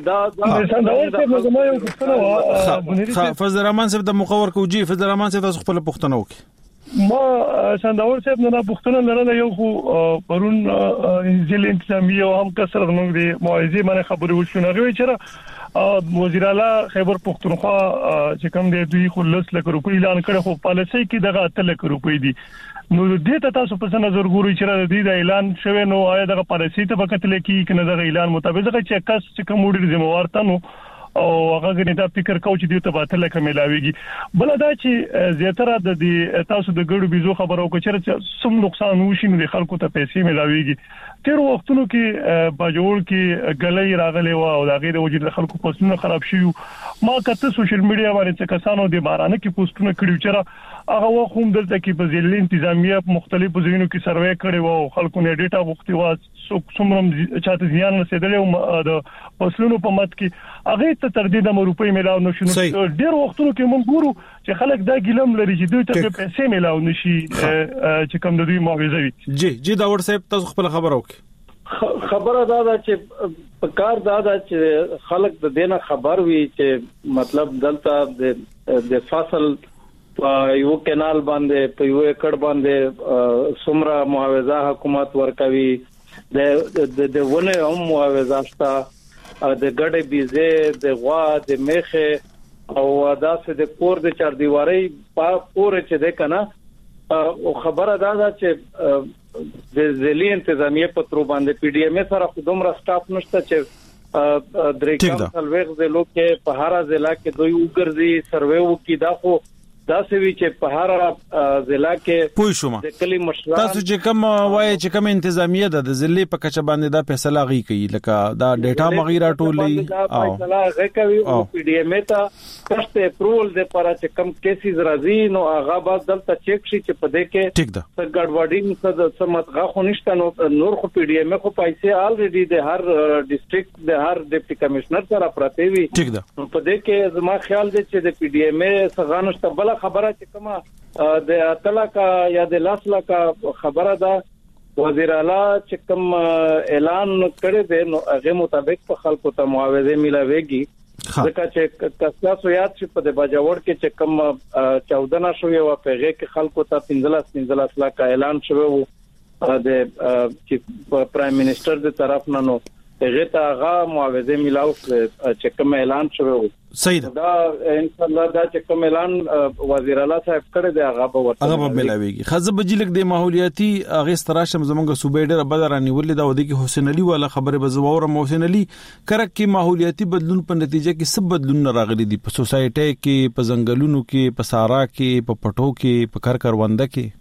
دا فضل الرحمن صاحب د مخور کوجی فضل الرحمن صاحب تاسو خپل پښتنو کې ما شانداور صاحب نه پښتنه لرله یو خو پرون ځل انتظامیه او هم کسر موږ دی موعظه باندې خبرې وشو نو چې وزیر اعلی خیبر پختونخوا چې کوم دی دوی خو 10 لک روپۍ اعلان کړ خو پالیسي کې دغه 8 لک روپۍ دي نو دې ته تاسو په نظر ګورئ چې د اعلان شوه نو آیا دغه پالیسي ته وخت لکې کنه دغه اعلان مطابق چې کس چې کوم وړي ذمہوار ته نو او هغه غني دا فکر کوي چې دوی ته باطل لکه ملاويږي بل دا چې زیاتره د تاسو د ګړو بيزو خبرو کو چې سم نقصان وشي نو د خلکو ته پیسې ملاويږي تیر وختونو کې باجوړ کې غلې راغلي و او دا غیر وجود خلکو پوسټونه خراب شي ما کته سوشل میډیا باندې چې کسانو د بارانه کې پوسټونه کړیو چې هغه وخت دلته کې په ځلې انتظامیه مختلفو ځینو کې سروې کړي وو خلکو نه ډیټا وختي وا څومره چاته ځان رسیدل او د پوسټونو په مت کې هغه ته تر دې د روپۍ ملاو نشو ډیر وختونو کې مونږ ګورو چې خلک دا ګلم لري چې دوی ته پیسې ملاو نشي چې کوم د دوی معاوضه وي جی دا ور صاحب تاسو خپل خبر وکړه خبره دا چې په کار دا چې خلک د دینه خبر وي چې مطلب دلته د فصل یو کینال باندې په یو ایکړ باندې سمرا معاوضه حکومت ورکوي د ونه هم معاوضه شته د ګډه بيزه د غوا د میخه او داسې د کور د چار دیواري په پوره چې ده کنه او خبره دا چې د ذیلی انتظامیه په تر باندې پی ډی ایم سره خودم را سټاف نشته چې درې کال سلويغ د لوکه په هر ضلع کې دوی وګرځي سروې وکي دا خو دا سوي چې په هر ضلع کې پوه شوم د کلی مشران تاسو چې کوم وایي چې کوم انتظامیه ده د ضلع په کچه باندې دا فیصله غي کوي لکه دا ډیټا مغیره ټولې او فیصله غي کوي او پی ډی ایم ته کست اپروول د لپاره چې کوم کیسز راځي نو هغه بعد دلته چیک شي چې په دې کې ټیک ده څه ګډوډي څه سمتغه خو نشته نو نور خو پی ډی ایم خو پیسې الریډي د هر ډیسټریکټ د هر ډیپټي کمشنر سره پراته وي ټیک ده په دې کې زما خیال دی چې د پی ډی ایم څنګه نشته بل خبره چې کومه د اتلا کا یا د لاسلا کا خبره ده وزیر اعلی چې کوم اعلان کړی دی نو هغه مطابق په خلکو ته معاوضه ملاويږي ځکه چې تاسو یاد شي په د باجوړ کې چې کوم 14 شوې او په هغه کې خلکو ته 15 لک اعلان شوی وو د چې پرایم منسٹر د طرف نه نو هغه ته هغه معاوضه ملاو چې کوم اعلان شوی وو صحیح دا ان شاء الله دا چې کوم اعلان وزیر اعلی صاحب کړی دی هغه به ملاويږي خزه بجلک د ماحولیاتي هغه ستراشم زمونږ صوبې ډېر بدرانی ولې دا ودی کې حسین علي والا خبره بزوور حسین علي کرک کې ماحولیاتي بدلون په نتیجه کې سب بدلون راغلي دي په سوسایټي کې په ځنګلونو کې په سارا کې په پټو کې په کارونده کې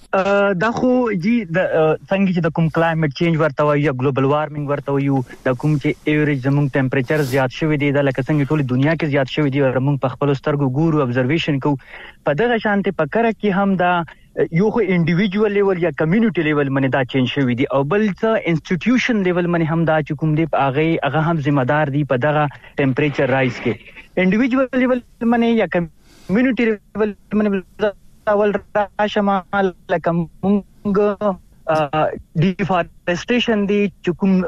دا خو جی د څنګه چې د کوم کلایمټ چینج ورته وایي یا ګلوبل وارمنګ ورته وایي د کوم چې ایوریج زموږ ټمپریچر زیات شوی دی د لکه څنګه ټول دنیا کې زیات شوی دی او موږ په خپل سترګو ګورو ابزرویشن کوو په دغه شانته پکره کې هم دا یو خو انډیویډوال لیول یا کمیونټي لیول باندې دا چینج شوی دی او بل څه انسټیټیوشن لیول باندې هم دا چې کوم دی هغه هم ذمہ دار دی په دغه ټمپریچر رایز کې انډیویډوال لیول باندې یا کمیونټي لیول باندې اول راشمال لکه مونږ ډیفارسټیشن دی چې کوم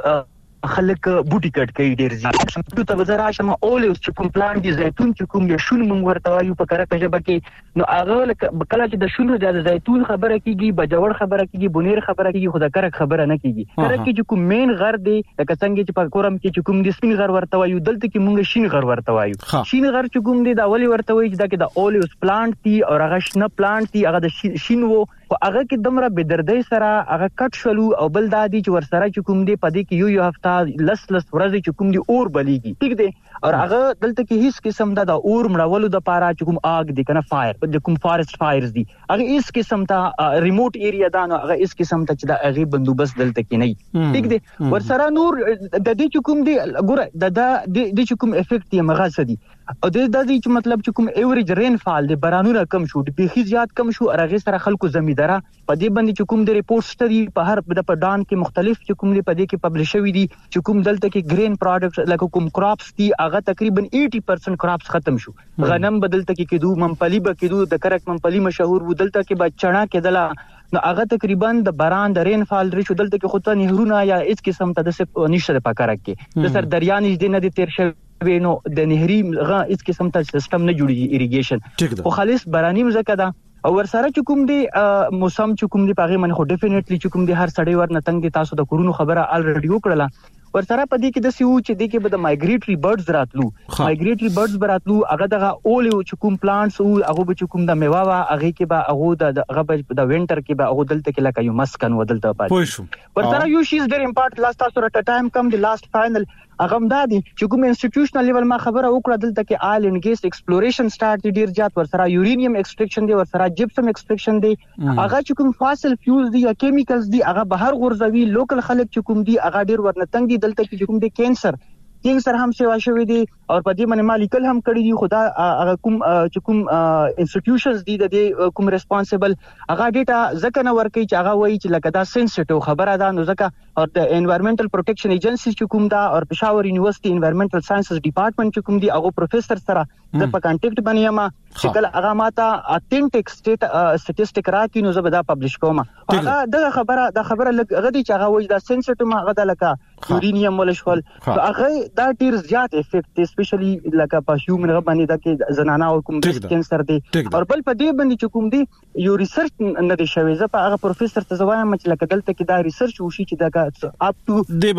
خلک بوټي کټ کوي ډیر زیات ته وزرا شمه اولوس چې کوم پلان دي زيتون چې کوم یو شون مونږ ورته وایو په کړه ژبه کې نو هغه کله چې د شونو د زيتون خبره کیږي بجوړ خبره کیږي بونیر خبره کیږي خو د کرک خبره نه کیږي کرک کې چې کوم مین غر دی لکه څنګه چې په کورم کې چې کوم د سپین غر ورته وایو دلته کې مونږ شین غر ورته وایو شین غر چې کوم دی دا اولی ورته وایي چې دا کې د اولوس پلانټ دی او هغه شنه پلانټ دی هغه د شین وو او هغه کې دمره بدردی سره هغه کټ شلو او بل دادی چې ور سره چې کوم دی پدې کې یو هفته لس ورځې چې کوم دی اور بلیږي ټیک دی او هغه دلته کې هیڅ قسم د اور مړولو د پاره چې کوم آگ دی کنه فایر د کوم فارست فایرز دی هغه هیڅ قسم ته ریموټ ایریا دا نو هغه هیڅ قسم ته چې د هغه بندوبست دلته کې نه ټیک دی ور سره نور د دې چې کوم دی ګوره د چې کوم افیکټ یې مغاسه دی او د دې چې مطلب چې کوم ایوریج رین فال دی بارانونه کم شو د بيخي زیات کم شو هغه سره خلکو زمیداره په دې باندې چې کوم د ریپورټ ستدي په هر د پډان کې مختلف چې کوم په دې کې پبلش شوی دي چې کوم دلته کې گرین پروډکټس لکه کوم کراپس دي هغه تقریبا 80% کراپس ختم شو غنم بدلته کې کېدو ممپلی به کېدو د کرک ممپلی مشهور و دلته کې به چنا کېدله نو هغه تقریبا د باران د رین فال ریشو دلته کې خو ته نهرونه یا هیڅ قسم ته د څه نشته په کرک کې د سر دریا نږدې نه دي تیر شوی نو د نهري غا هیڅ قسم ته سیستم نه جوړیږي ایریګیشن خو خالص باراني مزکه ده او ورسره چې کوم دی موسم چې کوم دی پاغه من خو ډیفینټلی چې کوم دی هر سړی ورنه تنګ دي تاسو د کورونو خبره الریډي وکړه ورسره پدې کې د سیو چې د کې به د مایګریټری برډز راتلو مایګریټری برډز براتلو هغه دغه اول چې کوم پلانټس او هغه به چې کوم د میوه وا هغه کې به هغه د هغه د وینټر کې به هغه دلته کې لکه یو مسکن ودلته پاتې ورسره یو شی از ډیر امپورټنت لاست تاسو رټ ټایم کم دی لاست فائنل هغه مدادي چې کوم انسټیټیوشنل لیول ما خبره وکړه دلته کې آیل ان ګیس ایکسپلوریشن سٹارټ ډیر زیات ورسره یورینیم ایکسټریکشن دی ورسره جپسم ایکسټریکشن دی هغه چې کوم فاسل فیوز دی یا کیمیکلز دی هغه بهر غورځوي لوکل خلک چې کوم دی هغه ډیر ورنتنګ دی دلته کې کوم دی کینسر هم سیوا شوی دی او په دې باندې مالیکل هم کړی دی خدا هغه کوم چې کوم انسټیټیوشنز دي د کوم ریسپانسیبل هغه ډیټا ځکه نه ورکي چې هغه وایي چې لکه دا سنسټیو خبره ده نو ځکه او د انوایرنمنټل پروټیکشن ایجنسی چې کوم دا او پېښور یونیورسيټي انوایرنمنټل ساينسز ډپارټمنټ چې کوم دی هغه پروفیسور سره د په کانټیکټ باندې ما چې کله هغه ماته اتنټیک سټیټسټیک راکې نو زه به دا پبلش کوم هغه د خبره هغه دي چې هغه وایي دا سنسټیو ما هغه لکه یورینیم ولشول هغه دا ډیر زیات افیکټ اسپیشلی لکه په هیومن باندې دا کې زنانه او کوم کینسر دی او بل په دې باندې چې کوم دی یو ریسرچ نه دی شوی زه په هغه پروفیسور ته زوایم چې لکه دلته کې دا ریسرچ وشي چې دا اپ ټو دی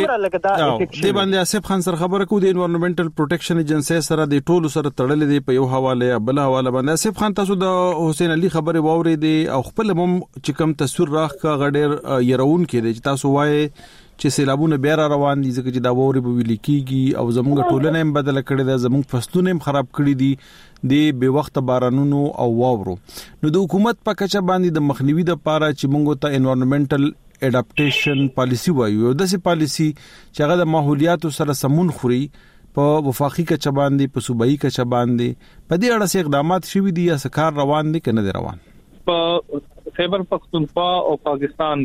باندې اسف خان سره خبره کو د انوایرنمنټل پروټیکشن ایجنسی سره د ټولو سره تړلې دی په یو حواله بل حواله باندې اسف خان تاسو د حسین علي خبره واوري دی او خپل هم چې کوم تصویر راخ کا غډیر يرون کې دی چې تاسو وایي چې سیلابونه بیا روان دي ځکه چې دا ووري به ویل کیږي او زموږ ټولنه هم بدل کړي ده زموږ فصلونه هم خراب کړي دي د بے وخت بارانونو او واورو نو د حکومت په کچه باندې د مخنیوي د پاره چې موږ ته انوایرنمنټل اډاپټیشن پالیسی وایو د سي پالیسی چې هغه د ماحولیات سره سمون خوري په وفاقي کچه باندې په صوبایي کچه باندې په دې اړه څه اقدامات شوي دي یا سکار روان دي کنه دي روان په خیبر پختونخوا او پاکستان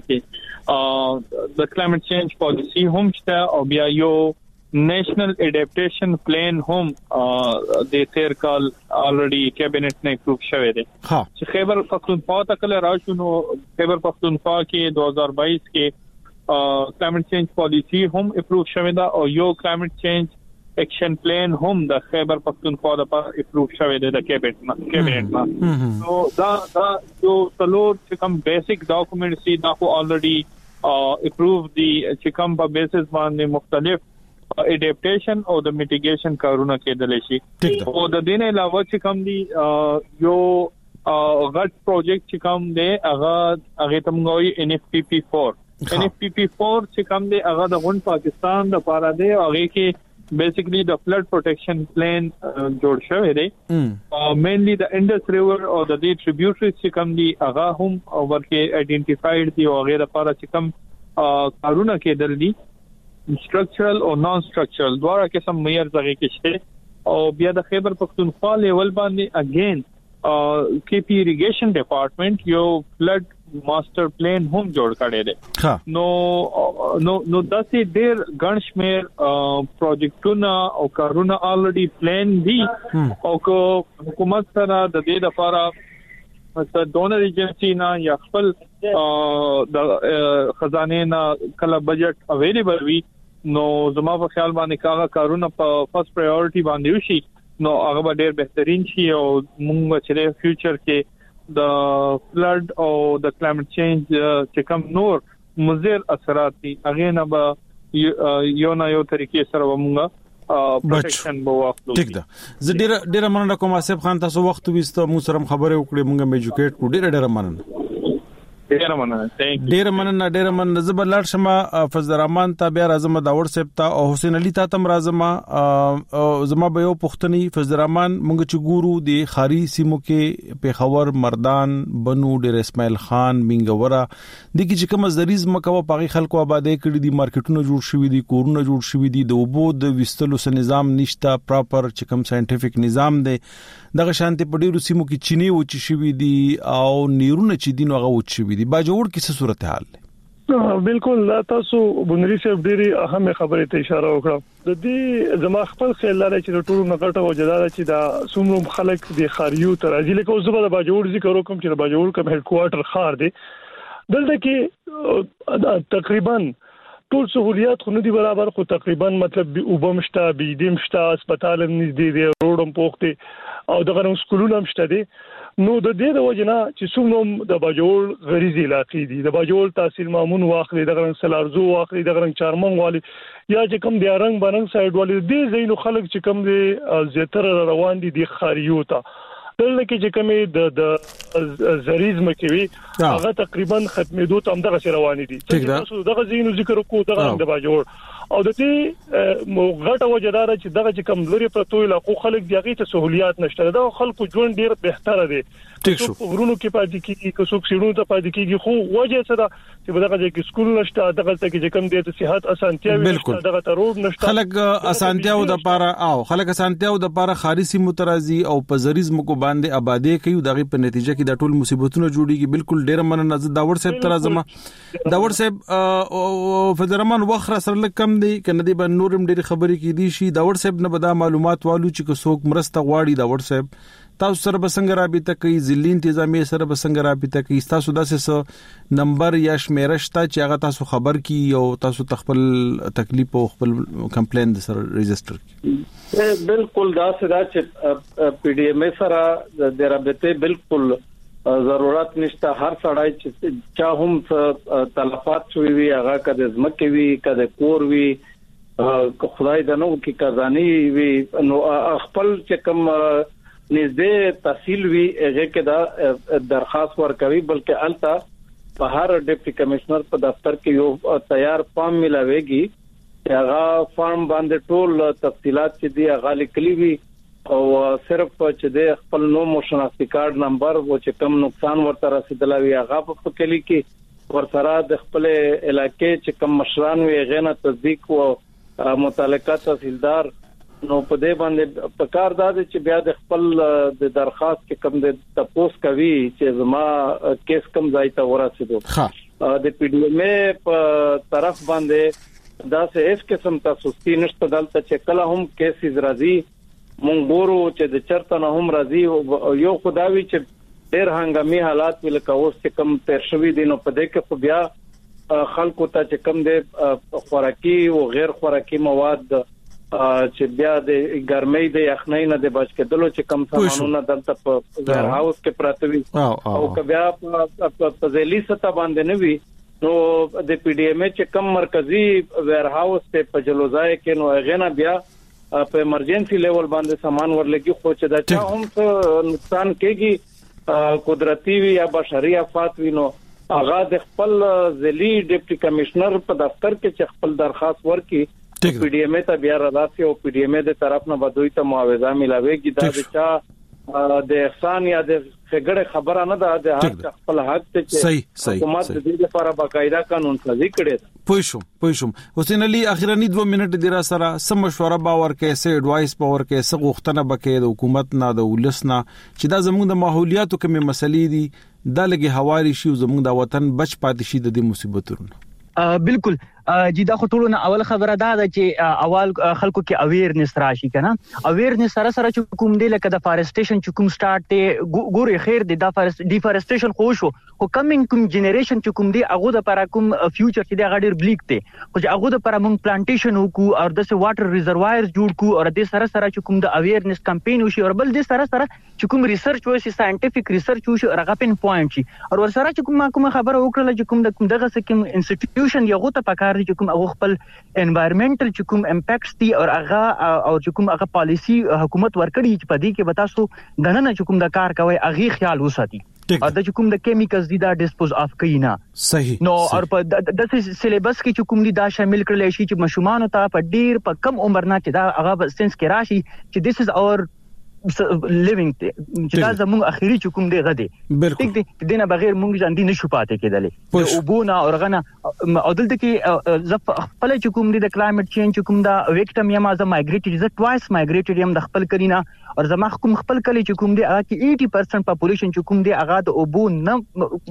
کې د کلایمټ چینج پالیسی هم شته او بیا یو نیشنل اډاپټیشن پلان هم د تیر کال الریډي کابینټ نه اپروو شوی دی چې خیبر پختونخوا ته کله راشو نو خیبر پختونخوا کې 2022 کې کلایمټ چینج پالیسی هم اپروو شوی دا او یو کلایمټ چینج ایکشن پلان هم د خیبر پختونخوا د پر اپروو شوی دی د کابینټ نو دا یو څلور چې کوم بیسیک ډاکومېنټس دي دا خو الریډي اپروو دي چې کوم په بیسس باندې مختلف اډاپټیشن او د میټیګیشن کارونه کېدل شي او د دې نه علاوه چې کوم دي یو غټ پروجیکټ چې کوم دی هغه تمغوي NFPP4 چې کوم دی هغه د غون پاکستان د پاره دی هغه کې basically the flood protection plan جوړ شوی دی mainly the Indus River or the tributaries چې کوم دي هغه هم ورکه identified دي او غیر لپاره چې کوم کارونه کېدل دي structural او non structural دواړه قسم معیار ځای کې شته او بیا د خیبر پختونخوا لیول باندې again KP irrigation department یو flood master plan هم جوړ کړی دی نو داسې ډېر ګڼ شمېر پروجیکټونه او کارونه already plan دي او حکومت سره د دې لپاره د ډونر ایجنسی نه یا خپل د خزانه نه کله بجټ اویلیبل وي نو زما په خیال باندې کارونه په فرست پرایورټي باندې وشي نو هغه ډېر بهترین شي او موږ چې فیوچر کې د فلډ او د کلایمټ چینج چې کوم نور مضر اثرات دي هغه نه به یو نه یو طریقې سره موږ پروټیکشن به واخلو ټیک ده زه ډېر مننه کوم آصف خان تاسو وخت وستو موږ سره خبرې وکړې موږ مې ایجوکیټ کړو ډېر مننه ډیر مننه زبر لار شمه فضل الرحمن ته بیا راځم دا واتس ته او حسین علي ته تم راځم زما به یو پښتني فضل الرحمن مونږ چې ګورو د خاري سیمو کې پیښور مردان بنو ډیر اسماعیل خان منګورا د کی چې کوم زریز مکو پاغي خلکو آبادې کړي دي مارکیټونه جوړ شوي دي کورونه جوړ شوي دي د وبو د وستلو سن نظام نشته پراپر چې کوم ساينټیفیک نظام دی دغه شانتي په ډیرو سیمو کې چینی و چې شوي دي او نیرونه چې دین هغه و چې شوي دي باجوړ کې څه صورتحال دی بالکل تاسو بنري صاحب ډيري اهم خبره ته اشاره وکړه د دې زما خپل خیال لري چې ټول نګټه او جداله چې دا سومرو خلک د خاریو تر ازي لکه اوس به باجوړ ذکر وکم چې باجوړ کوم هډ کوارټر خار دی دلته کې تقریبا ټول سہولیات خو نه دي برابر خو تقریبا مطلب وبمشتا بيدمشتا هسپتال نږدې دی روډم پوخته او دغه سکولونه هم شته دي نو د دې د وجنه چې څومره د باجوړ غریزي علاقې دي د باجوړ تحصیل مامون واخلي د غرن سلارزو واخلي د غرن چارمن والی یا چې کوم دی رنگ بننګ سایډ والی دې زینو خلک چې کوم دی زیاتره روان دي د خاریو ته دلته کې چې کومه د زریز مکوي هغه تقریبا ختمېدو ته هم دغه روان دي دغه زینو ذکر کو دغه د باجوړ او د دې غټه وجدار چې دغه چې کم لري پرتو علاقو خلک دیغه ته سہولیات نشته دا خلکو ژوند ډیر بهتره دي غرونو کې پاتې کیږي که څوک سیړونو ته پاتې کیږي خو وجه څه ده چې دغه چې سکول نشته دغه چې کم دي ته صحت اسانتیاوي نشته دغه ته روډ نشته خلک اسانتیاو د پاره او خلک اسانتیاو د پاره خارسي مترازي او پزریز مکو باندې آبادې کوي دغه په نتیجه کې د ټول مصیبتونو جوړيږي بالکل ډیر مننه داور صاحب ترازم داور صاحب فضل الرحمن وخر سره لکم دی کنه دی به نورم ډېر خبرې کې دي شي داور صاحب نه بدا معلومات والو چې څوک مرسته غواړي داور صاحب تاسو سره بسنګ رابطه کوي ځلې انتظامی سره بسنګ رابطه کوي تاسو داسې نمبر یا شمیرشته چې هغه تاسو خبر کی او تاسو خپل تکلیف او خپل کمپلین سره ريجستره کی بالکل دا چې پی ډی ایم سره د رابطه بالکل ضرورت نشته هر سړی چې چا هم تلفات شوی وي هغه کده زمکه وي کده کور وي خدای دنو کې کزانی وي نو خپل چې کوم نږدې تحصیل وی هغه کې دا درخواست ورکوي بلکې التا په هر ډیپټي کمشنر په دفتر کې یو تیار فارم ملاويږي هغه فارم باندې ټول تفصيلات چې دی هغه لیکلي وي او صرف چې د خپل نو شناختی کارت نمبر او چې کم نقصان ورته رسیدلوي هغه په کلی کې ورسره د خپل علاقې چې کم مشران وي غنه تصدیق او متعلقه تحصیلدار نو په دې باندې په کار داد چې بیا د خپل د درخواست کې کم د تپوس کوي چې زما کیس کم ځای ته ورسېدو د پی ډی ایم په طرف باندې دا سه اس قسم تاسو ستینشت دلته چې کله هم کیسز راځي مونږ ګورو چې د چرته نه هم راځي یو خداوي چې ډېر هنګامي حالات ولکه اوس چې کم تیر شوی دي نو په دې کې خو بیا خلکو ته چې کم دي خوراکي او غیر خوراکي مواد چې بیا د ګرمۍ د یخنۍ نه د بچ کېدلو چې کم سامانونه دلته په ویر هاوس کې پراته وي او کبیا په ځلې ستا باندې نه وي نو د پی ډی ایم چې کم مرکزی ویر هاوس ته په جلوځای کې نو غنا بیا په ایمرجنسي لیول باندې سامان ورلګي خو چې دا چا هم نقصان کېږي قدرتي وي یا بشري آفات وي نو هغه د خپل ځلې ډیپټي کمشنر په دفتر کې چې خپل درخواست ورکړي پی ډی ایم ته بیا راځي او پی ډی ایم د طرف نه بدوي ته معاوضه ملاويږي دا د چا د احسان یا د څنګه خبره نه ده د هر خپل حق ته چې حکومت د دې لپاره باقاعده قانون سازي کړي. پوښوم حسین علي اخیرنی 2 منټ دی را سره سم مشوره باور کې سه اډوایس باور کې سه غوښتنه بکې د حکومت نه د ولسنا چې دا زموږ د ماحولیاتو کومه مسلې دي دا لګي حوالی شي زموږ د وطن بچ پاتې شي د دې مصیبتونو. بالکل جی دا خطرونه اول خبره دا ده چې اول خلکو کې اویرنس راشي کنه اویرنس سره سره چې کوم دی لکه د فارسټیشن چې کوم سٹارټ ته ګوري خیر دی د ډیفارسټیشن خو شو خو کمینګ کوم جنریشن چې کوم دی هغه د لپاره کوم فیوچر چې دی غډیر بلیک دی خو چې هغه د لپاره مونږ پلانټیشن وکړو او د واټر ریزروایرز جوړ کو او د سره سره چې کوم د اویرنس کمپاین وشي او بل د سره سره چې کوم ریسرچ وشي ساينټیفیک ریسرچ وشي هغه پین پوینټ شي او ور سره چې کوم خبره وکړه چې کوم دغه سکم انسټیټیوشن یو ته پکار چې کوم هغه خپل انوایرنمنټل چې کوم امپیکټس دي او هغه او چې کوم هغه پالیسی حکومت ورکړي چې پدې کې به تاسو دنه چې کوم د کار کوي هغه خیال وساتي او د چې کوم د کیمیکلز دي دا ډیسپوز اف کینا صحیح نو او په د سلیبس کې چې کوم دي دا شامل کړل شي چې مشومان ته په ډیر په کم عمر نه چې دا هغه سنس کې راشي چې this is our living چې دا زموږ اخیری چې کوم دی غدي ټیک دی دینه بغیر مونږ ځان دي نشو پاتې کېدلې او بونه اورغنه او دلته کې خپل چې کوم دی د کلایمټ چینج کوم دا ویکټم یم از مایګریټډ ز ټوایس مایګریټډ یم د خپل کلینا او زما کوم خپل کلی چې کوم دی هغه کې 80% پاپولیشن چې کوم دی هغه د اوبو نه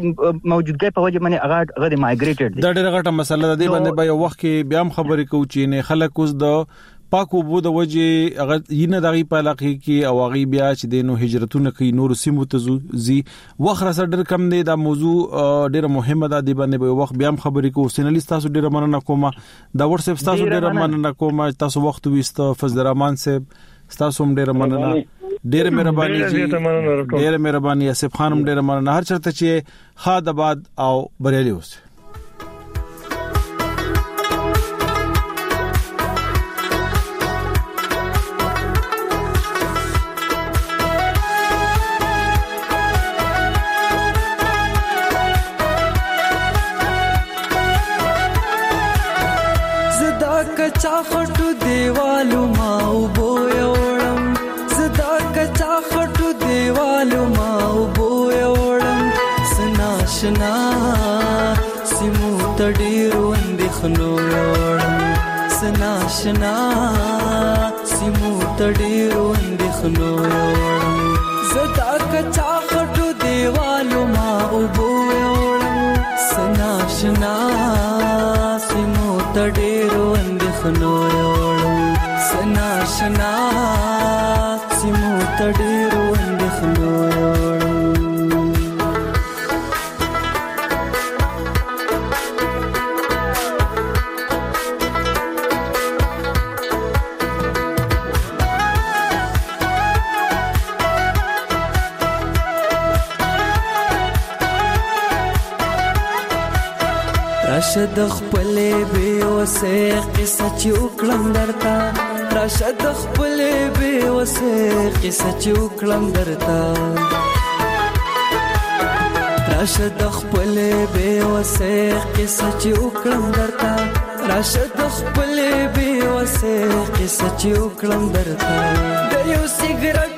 موجودګي په وجه باندې هغه د مایګریټډ دا ډېره غټه مسله ده باندې به یو وخت کې بیا هم خبرې کوو چې نه خلک اوس د پاکو بو د وجه هغه ینه دغه په علاقه کې او هغه بیا چې د نو هجرتونه کوي نور سیمو ته زی وخت سره ډېر کم دی دا موضوع ډېر مهمه ده دی باندې به وخت بیا هم خبرې کوو سینلی تاسو ډېر مننه کوم دا واتس اپ تاسو ډېر مننه کوم تاسو وخت وست فضل الرحمن صاحب تاسو هم ډېر مننه ډېر مهرباني جی ډېر مهرباني اسف خانم ډېر مننه هر چرته چې خاد آباد او بریالي اوسه خټو دیوالو ما وبو یوړم زدا کچا خټو دیوالو ما وبو یوړم سناشنا سیمو تډیرو اندخنو یوړم سناشنا سیمو تډیرو اندخنو یوړم زدا کچا خټو دیوالو ما وبو یوړم سناشنا سیمو تډیرو نو یوړم سناشنا سیمو تډیرو اندخنو یوړم راشد خپلې به وسه قصه چې وکړم درتا راشد خپلې به وسه قصه چې وکړم درتا راشد خپلې به وسه قصه چې وکړم درتا راشد خپلې به وسه قصه چې وکړم درتا د یو سیګریټ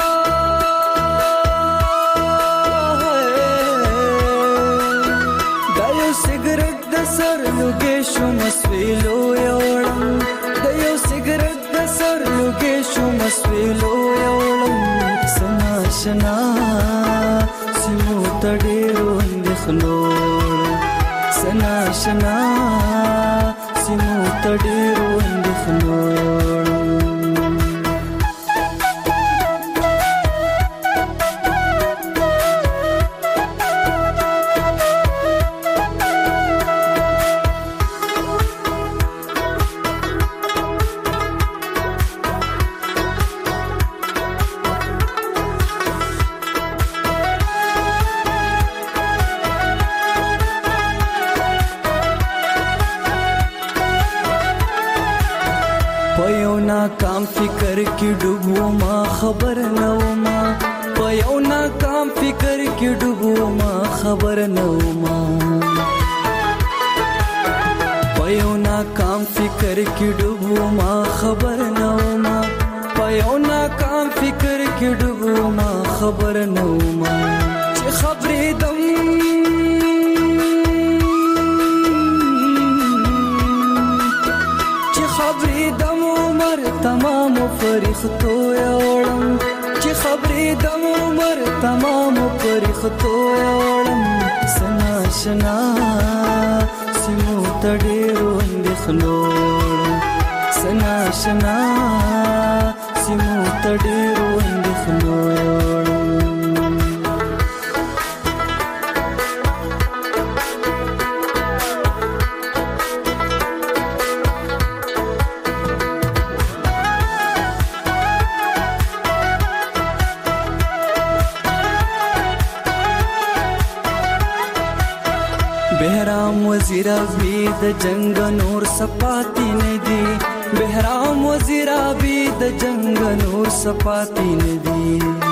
لوګې شو مسویلو یوړم د یو سیګریټ د سر لوګې شو مسویلو یوړم سناشنا سیمو تډیرو اندخنو سناشنا سیمو تډیرو اندخنو کام فکر کی ډوبو ما خبر نو ما په یو نا کام فکر کی ډوبو ما خبر نو ما په پایو ناکام فکر کې ډوبو ما خبر نه وما پایو ناکام فکر کې ډوبو ما خبر نه وما چې خبرې دم چې خبرې دم عمر تمام فرښتو یوړم چې خبرې دم عمر تمام فرښتو یوړم سنا شنا سمو تډیرو اندخلو سنا شنا سمو تډیرو اندخلو بهرام وزیر ابي د جنگ نور سپاتی نه دي بهرام وزیر ابي د جنگ نور سپاتی نه دي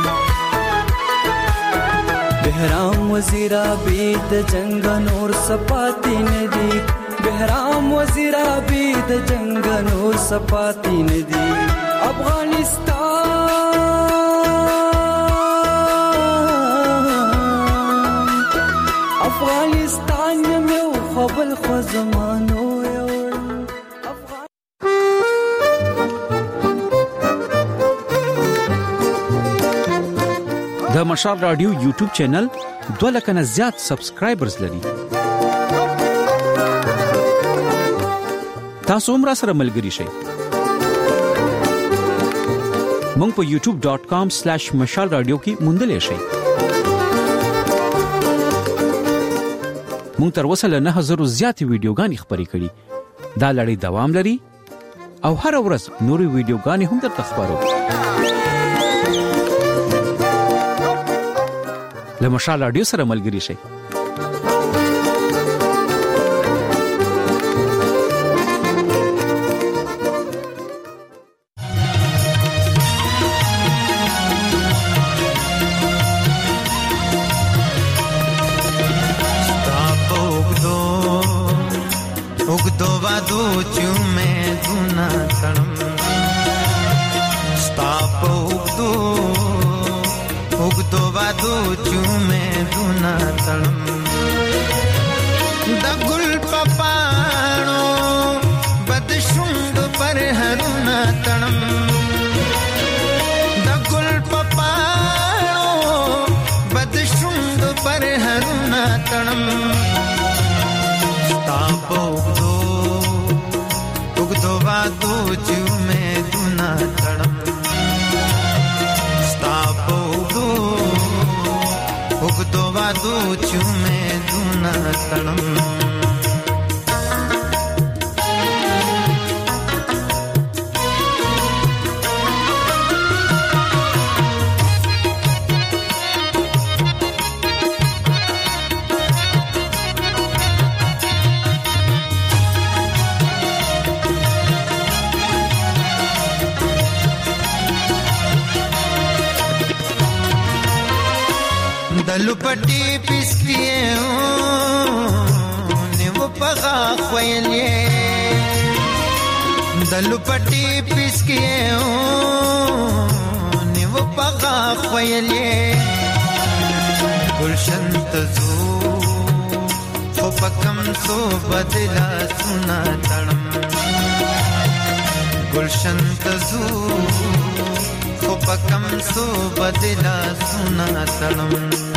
بهرام وزیر ابي د جنگ نور سپاتی نه دي بهرام وزیر ابي د جنگ نور سپاتی نه دي افغانستان یو خپل خو زمانو د مشال رادیو یوټیوب چینل 2 لک نه زیات سبسکرایبرز لري تاسو هم را سره ملګری شئ مونږ په youtube.com/mashalradio کې موندلې شئ مونږ تر اوسه له 9000 زیاتې ویډیوګانې خپرې کړې دا لړۍ دوام لري او هر ورځ نورې ویډیوګانې هم درته خپرو له مشال رادیو سره ملګری شئ دلپټي پسکیه نیو پغا خویلې دلپټي پسکیه نیو پغا خویلې گلشن تزو خو پکم سو بدلا سنا تړم گلشن تزو خو پکم سو بدلا سنا تړم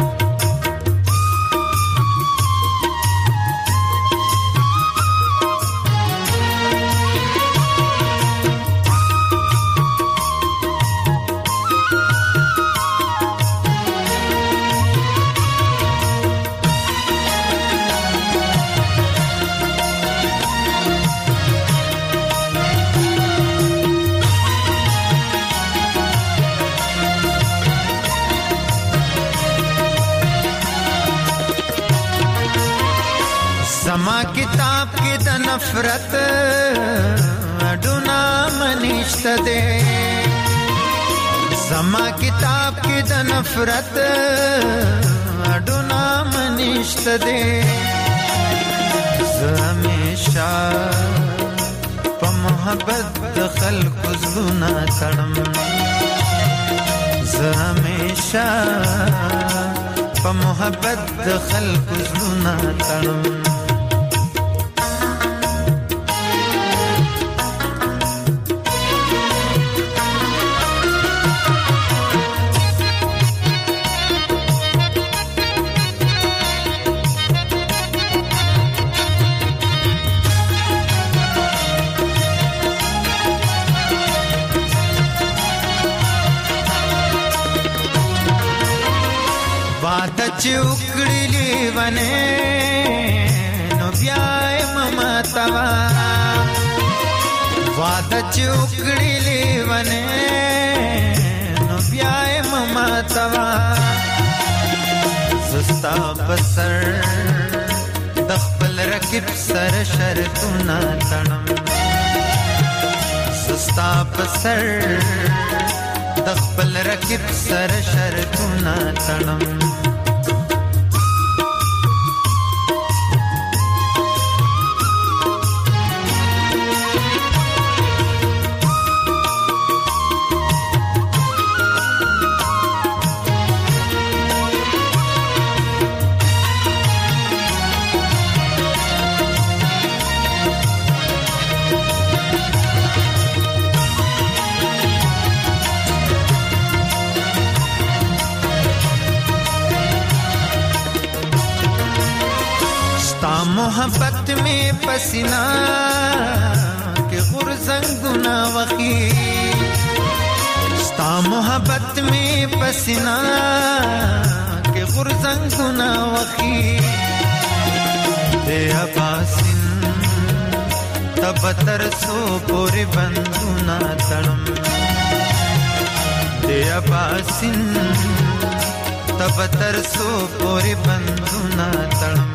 زما کتاب کې د نفرت اډونا منشت دے زما کتاب کې د نفرت اډونا منشت دے हमेशा په محبت د خلکو زړونه تړم زه همیشه په محبت د خلکو زړونه تړم चुकड़ी लीवने नो ब्याय ममतावा वादा चुकड़ी लीवने नो ब्याय ममतावा सुस्ता बसर दखल रकिब सर शर्तुना तणम सुस्ता बसर दखल रकिब सर शर्तुना तणम मोहब्बत में पसीना के गुरजंग गुना वखी स्ता मोहब्बत में पसीना के गुरजंग गुना वखी दे अबासिन तब तरसो पूरे बंदुना तड़म दे अबासिन तब तरसो पूरे बंदुना तड़म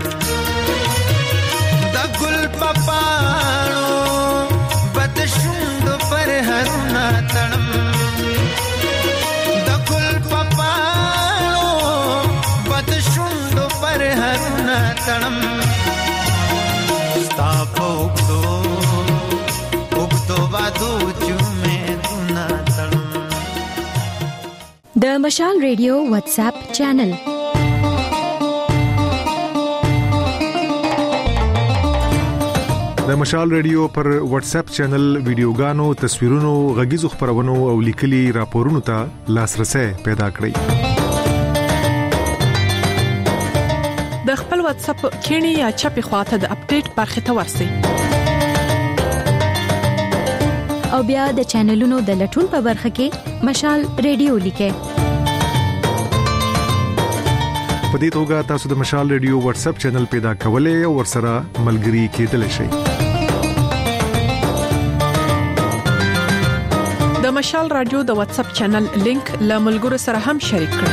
गुल पपाणो बदशुंड पर हरुना तणम द गुल पपाणो बदशुंड पर हरुना तणम स्तापो उगदो वादो जुमे दुना तणम द मशाल रेडियो व्हाट्सएप चैनल د مشال ریډیو پر واتس اپ چینل ویډیوګانو تصویرونو غږیزو خبرونو او لیکلي راپورونو ته لاسرسي پیدا کړئ د خپل واتس اپ کینی یا چپی خواته د اپډیټ برخه ته ورسئ او بیا د چینلونو د لټون په برخه کې مشال ریډیو لیکئ په دې توګه تاسو د مشال ریډیو واتس اپ چینل پیدا کولای او ورسره ملګري کېدلی شئ د مشال رادیو د واتس اپ چینل لینک له ملګرو سره هم شریک کړئ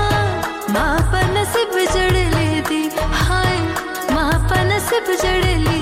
नसीब जड़